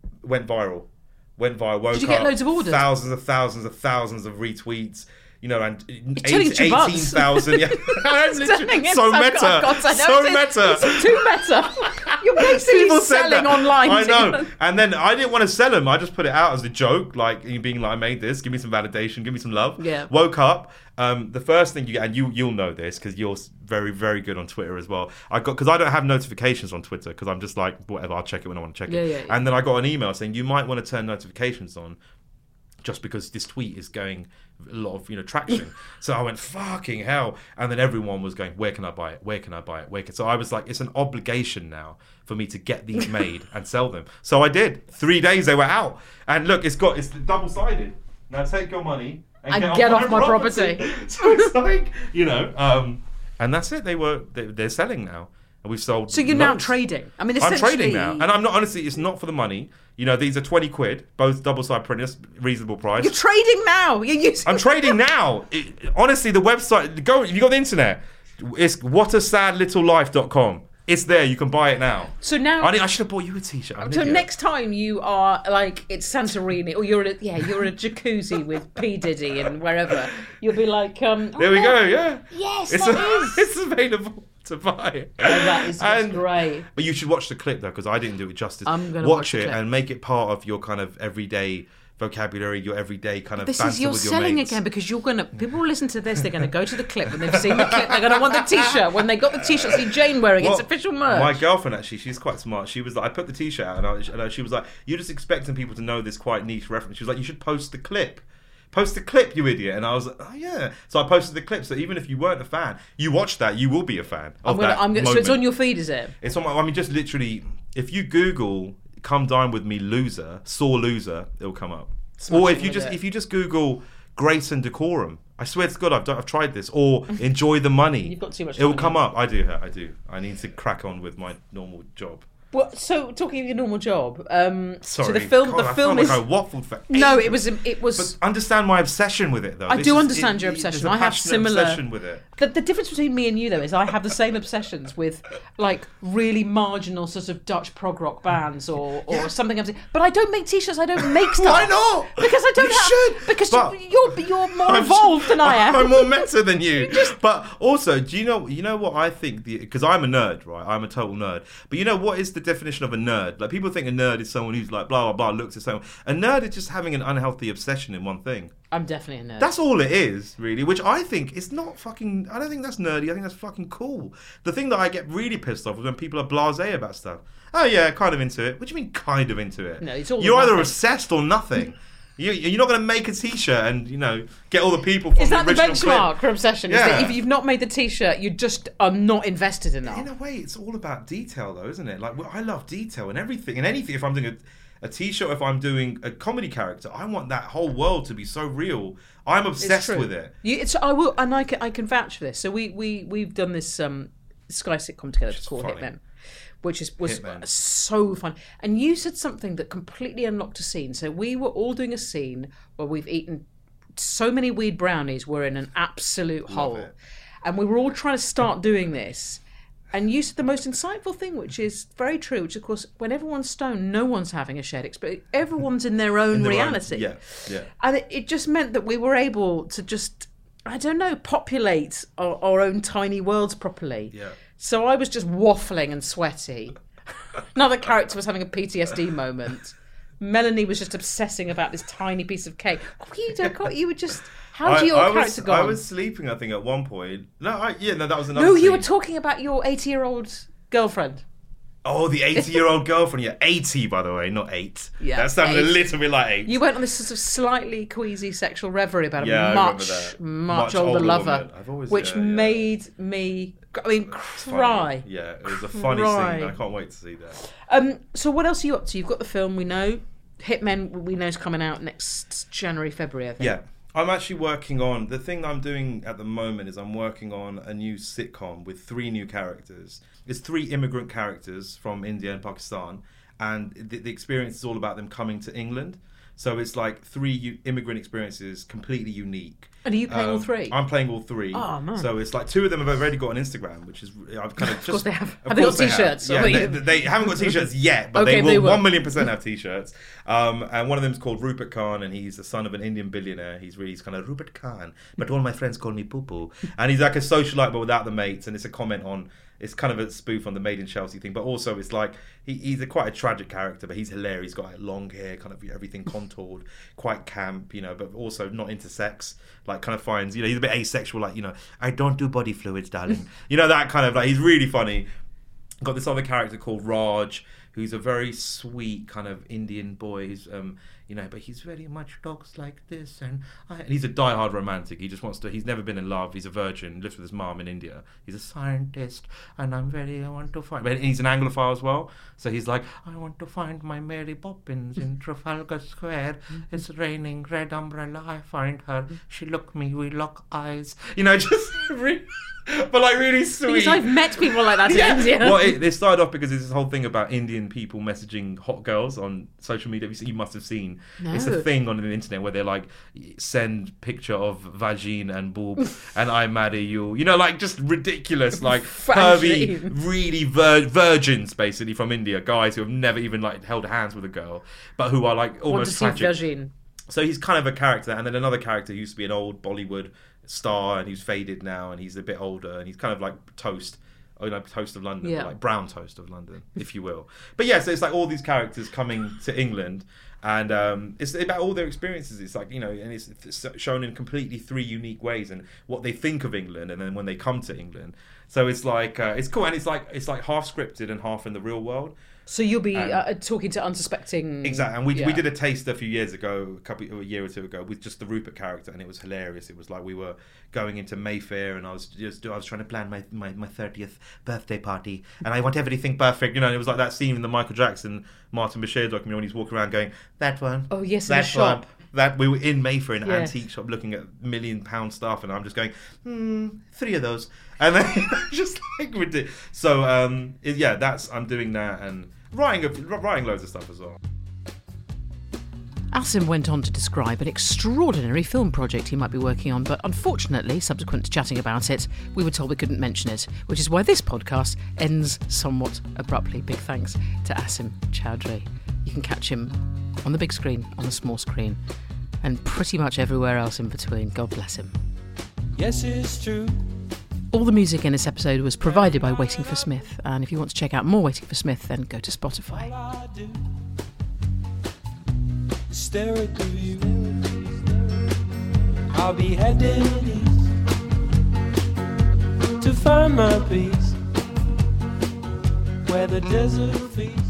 went viral. Went viral. Woke Did you get up, loads of orders? Thousands of thousands of thousands of retweets. You know, and turning eight, to butts. eighteen thousand. Yeah, I'm literally Turning so into- meta, oh, God, I know so it's- meta. It's too meta. You're basically People said selling that. online. I to- know. And then I didn't want to sell them. I just put it out as a joke, like you being like, I made this. Give me some validation. Give me some love. Yeah. Woke up. Um, the first thing you get, and you you'll know this because you're very very good on Twitter as well. I got because I don't have notifications on Twitter because I'm just like whatever. I'll check it when I want to check Yeah, it. yeah, yeah. And then I got an email saying you might want to turn notifications on. Just because this tweet is going a lot of you know traction, so I went fucking hell, and then everyone was going, "Where can I buy it? Where can I buy it? Where can?" So I was like, "It's an obligation now for me to get these made and sell them." So I did. Three days they were out, and look, it's got it's double sided. Now take your money and, And get, get off, off my, my property. property. So it's like you know, um, and that's it. They were they, they're selling now, and we've sold. So you're now loads. trading. I mean, I'm essentially... trading now, and I'm not honestly. It's not for the money. You know, these are twenty quid, both double side printers, reasonable price. You're trading now. You're using... I'm trading now. It, honestly, the website, go. If you got the internet, it's what a sad little life dot com. It's there. You can buy it now. So now... I, think I should have bought you a t-shirt. I'm an So idiot. next time you are like it's Santorini or you're in a, yeah you're in a jacuzzi with P Diddy and wherever you'll be like um There we oh, go. Yeah. yes It's that a- is It's available to buy. oh, that is just And- great. But you should watch the clip though, because I didn't do it justice. I'm gonna watch, watch the it clip. and make it part of your kind of everyday vocabulary, your everyday kind of This banter is you're with your selling mates. again because you're gonna people will listen to this. They're gonna go to the clip when they've seen the clip. They're gonna want the T-shirt when they got the T-shirt. See Jane wearing Well, it's official merch. My girlfriend actually, she's quite smart. She was like, I put the T-shirt out, and, I, and I- she was like, "You're just expecting people to know this quite niche reference." She was like, "You should post the clip, post the clip, you idiot." And I was like, "Oh yeah." So I posted the clip. So even if you weren't a fan, you watch that, you will be a fan of I'm gonna, that I'm gonna, so it's moment. on your feed, is it? It's on my. I mean, just literally, if you Google "Come Dine with Me" loser, sore loser, it'll come up. Or if you with just it. if you just Google "Grace and Decorum," I swear to God, I've done, I've tried this. Or "Enjoy the Money." You've got too much It will time, come yeah. up. I do. I do. I need to crack on with my normal job. Well, so talking of your normal job, um, Sorry, so the film, God, the I film felt is like I waffled for no, ages. it was it was. But understand my obsession with it, though. I This do is- understand it- your it- obsession. there's a I have passionate similar- obsession with it. The, the difference between me and you, though, is I have the same obsessions with like really marginal sort of Dutch prog rock bands or, or Yeah. something. I'm saying, but I don't make T-shirts. I don't make stuff. Why not? Because I don't You have. should. Because But- you're you're more I'm evolved than I am. I'm more meta than you. But also, do you know? You know what I think? Because I'm a nerd, right? I'm a total nerd. But you know what is the definition of a nerd? Like people think a nerd is someone who's like blah blah blah, looks at someone. A nerd is just having an unhealthy obsession in one thing. I'm definitely a nerd. That's all it is, really. Which I think is not fucking. I don't think that's nerdy. I think that's fucking cool. The thing that I get really pissed off is when people are blasé about stuff. Oh yeah, kind of into it. What do you mean, kind of into it? No, it's all or You're either nothing. obsessed or nothing. You, you're not going to make a T-shirt and you know get all the people from Is that the the original benchmark clip. for obsession? Is that Yeah. if you've not made the T-shirt, you just are not invested enough. In a way, it's all about detail, though, isn't it? Like well, I love detail and everything and anything. If I'm doing a, a T-shirt, if I'm doing a comedy character, I want that whole world to be so real. I'm It's obsessed true. with it. You, it's I will, and I can I can vouch for this. So we we we've done this um Sky sitcom together Which is called funny. Hitmen, which is was Hitmen. so fun. And you said something that completely unlocked a scene. So we were all doing a scene where we've eaten so many weed brownies, we're in an absolute hole, it. and we were all trying to start doing this. And you said the most insightful thing, which is very true, which of course, when everyone's stoned, no one's having a shared experience. Everyone's in their own In their own- reality. yeah, yeah. And it, it just meant that we were able to just, I don't know, populate our, our own tiny worlds properly. Yeah. So I was just waffling and sweaty. Another character was having a P T S D moment. Melanie was just obsessing about this tiny piece of cake. What were you doing? You were just, how do your I, I character was, go I on? was sleeping, I think, at one point. No, I, yeah, no, that was another No, you were scene. talking about your eighty-year-old girlfriend. Oh, the eighty-year-old girlfriend. Yeah, eighty, by the way, not eight. Yeah, that sounded eight. a little bit like eight. You went on this sort of slightly queasy sexual reverie about Yeah, I a remember much, that. much, Much older, older lover, woman. I've always- which yeah, yeah. made me, I mean, Funny. cry. Yeah, it was a funny Cry. scene. I can't wait to see that. Um, so what else are you up to? You've got the film, we know. Hitmen, we know, is coming out next January, February, I think. Yeah. I'm actually working on, the thing that I'm doing at the moment is I'm working on a new sitcom with three new characters. It's three immigrant characters from India and Pakistan, and the, the experience is all about them coming to England. So it's like three u- immigrant experiences, completely unique. And are you playing Um, all three? I'm playing all three. Oh, man. So it's like two of them have already got an Instagram, which is I've kind of just. Of course they have. Of Have they got course they t-shirts? have. Or Yeah, you- they, they haven't got t-shirts yet, but Okay, they will they will. one million percent have t-shirts. Um, and one of them's called Rupert Khan, and he's the son of an Indian billionaire. He's really he's kind of Rupert Khan, but all my friends call me Poo Poo. And he's like a socialite, but without the mates. And it's a comment on. It's kind of a spoof on the Made in Chelsea thing, but also it's like he, he's a quite a tragic character, but he's hilarious. He's got like long hair, kind of everything contoured, quite camp, you know, but also not into sex. Like kind of finds, you know, he's a bit asexual. Like, you know, I don't do body fluids, darling. You know, that kind of like he's really funny. Got this other character called Raj, who's a very sweet kind of Indian boy. He's, um, you know, but he's very much talks like this, and, I, and he's a diehard romantic. He just wants to. He's never been in love. He's a virgin. Lives with his mom in India. He's a scientist, and I'm very. I want to find. But he's an Anglophile as well. So he's like, I want to find my Mary Poppins in Trafalgar Square. It's raining, red umbrella. I find her. She look me. We lock eyes. You know, just really, but like really sweet. Because I've met people like that in Yeah. India. Well, it, it started off because there's this whole thing about Indian people messaging hot girls on social media. You, you must have seen. No. It's a thing on the internet where they're like, send picture of vagine and boob and I marry you. You know, like just ridiculous, like pervy, Vagine. really vir- virgins basically from India, guys who have never even like held hands with a girl, but who are like Want to almost see tragic. vagine. So he's kind of a character, and then another character who used to be an old Bollywood star, and he's faded now, and he's a bit older, and he's kind of like Toast, or like Toast of London, Yeah. but like Brown Toast of London, if you will. But yeah, so it's like all these characters coming to England, and um, it's about all their experiences. It's like, you know, and it's, it's shown in completely three unique ways, and what they think of England, and then when they come to England. So it's like uh, it's cool, and it's like it's like half scripted and half in the real world. So you'll be And- uh, talking to unsuspecting... Exactly, and we yeah. we did a taste a few years ago, a couple a year or two ago, with just the Rupert character, and it was hilarious. It was like we were going into Mayfair, and I was just I was trying to plan my my my thirtieth birthday party, and I want everything perfect, you know. And it was like that scene in the Michael Jackson Martin Bashir documentary when he's walking around going, that one, Oh, yes, in that the shop. one. That we were in Mayfair in an Yes. antique shop looking at million pound stuff, and I'm just going, hmm, three of those, and then just like we did. So um, it- yeah, that's I'm doing that and writing a, writing loads of stuff as well. Asim went on to describe an extraordinary film project he might be working on, but unfortunately, subsequent to chatting about it, we were told we couldn't mention it, which is why this podcast ends somewhat abruptly. Big thanks to Asim Chowdhury. You can catch him on the big screen, on the small screen, and pretty much everywhere else in between. God bless him. Yes, it's true. All the music in this episode was provided by Waiting for Smith, and if you want to check out more Waiting for Smith, then go to Spotify. All I do is stare at the view. I'll be heading east to find my peace where the desert feeds.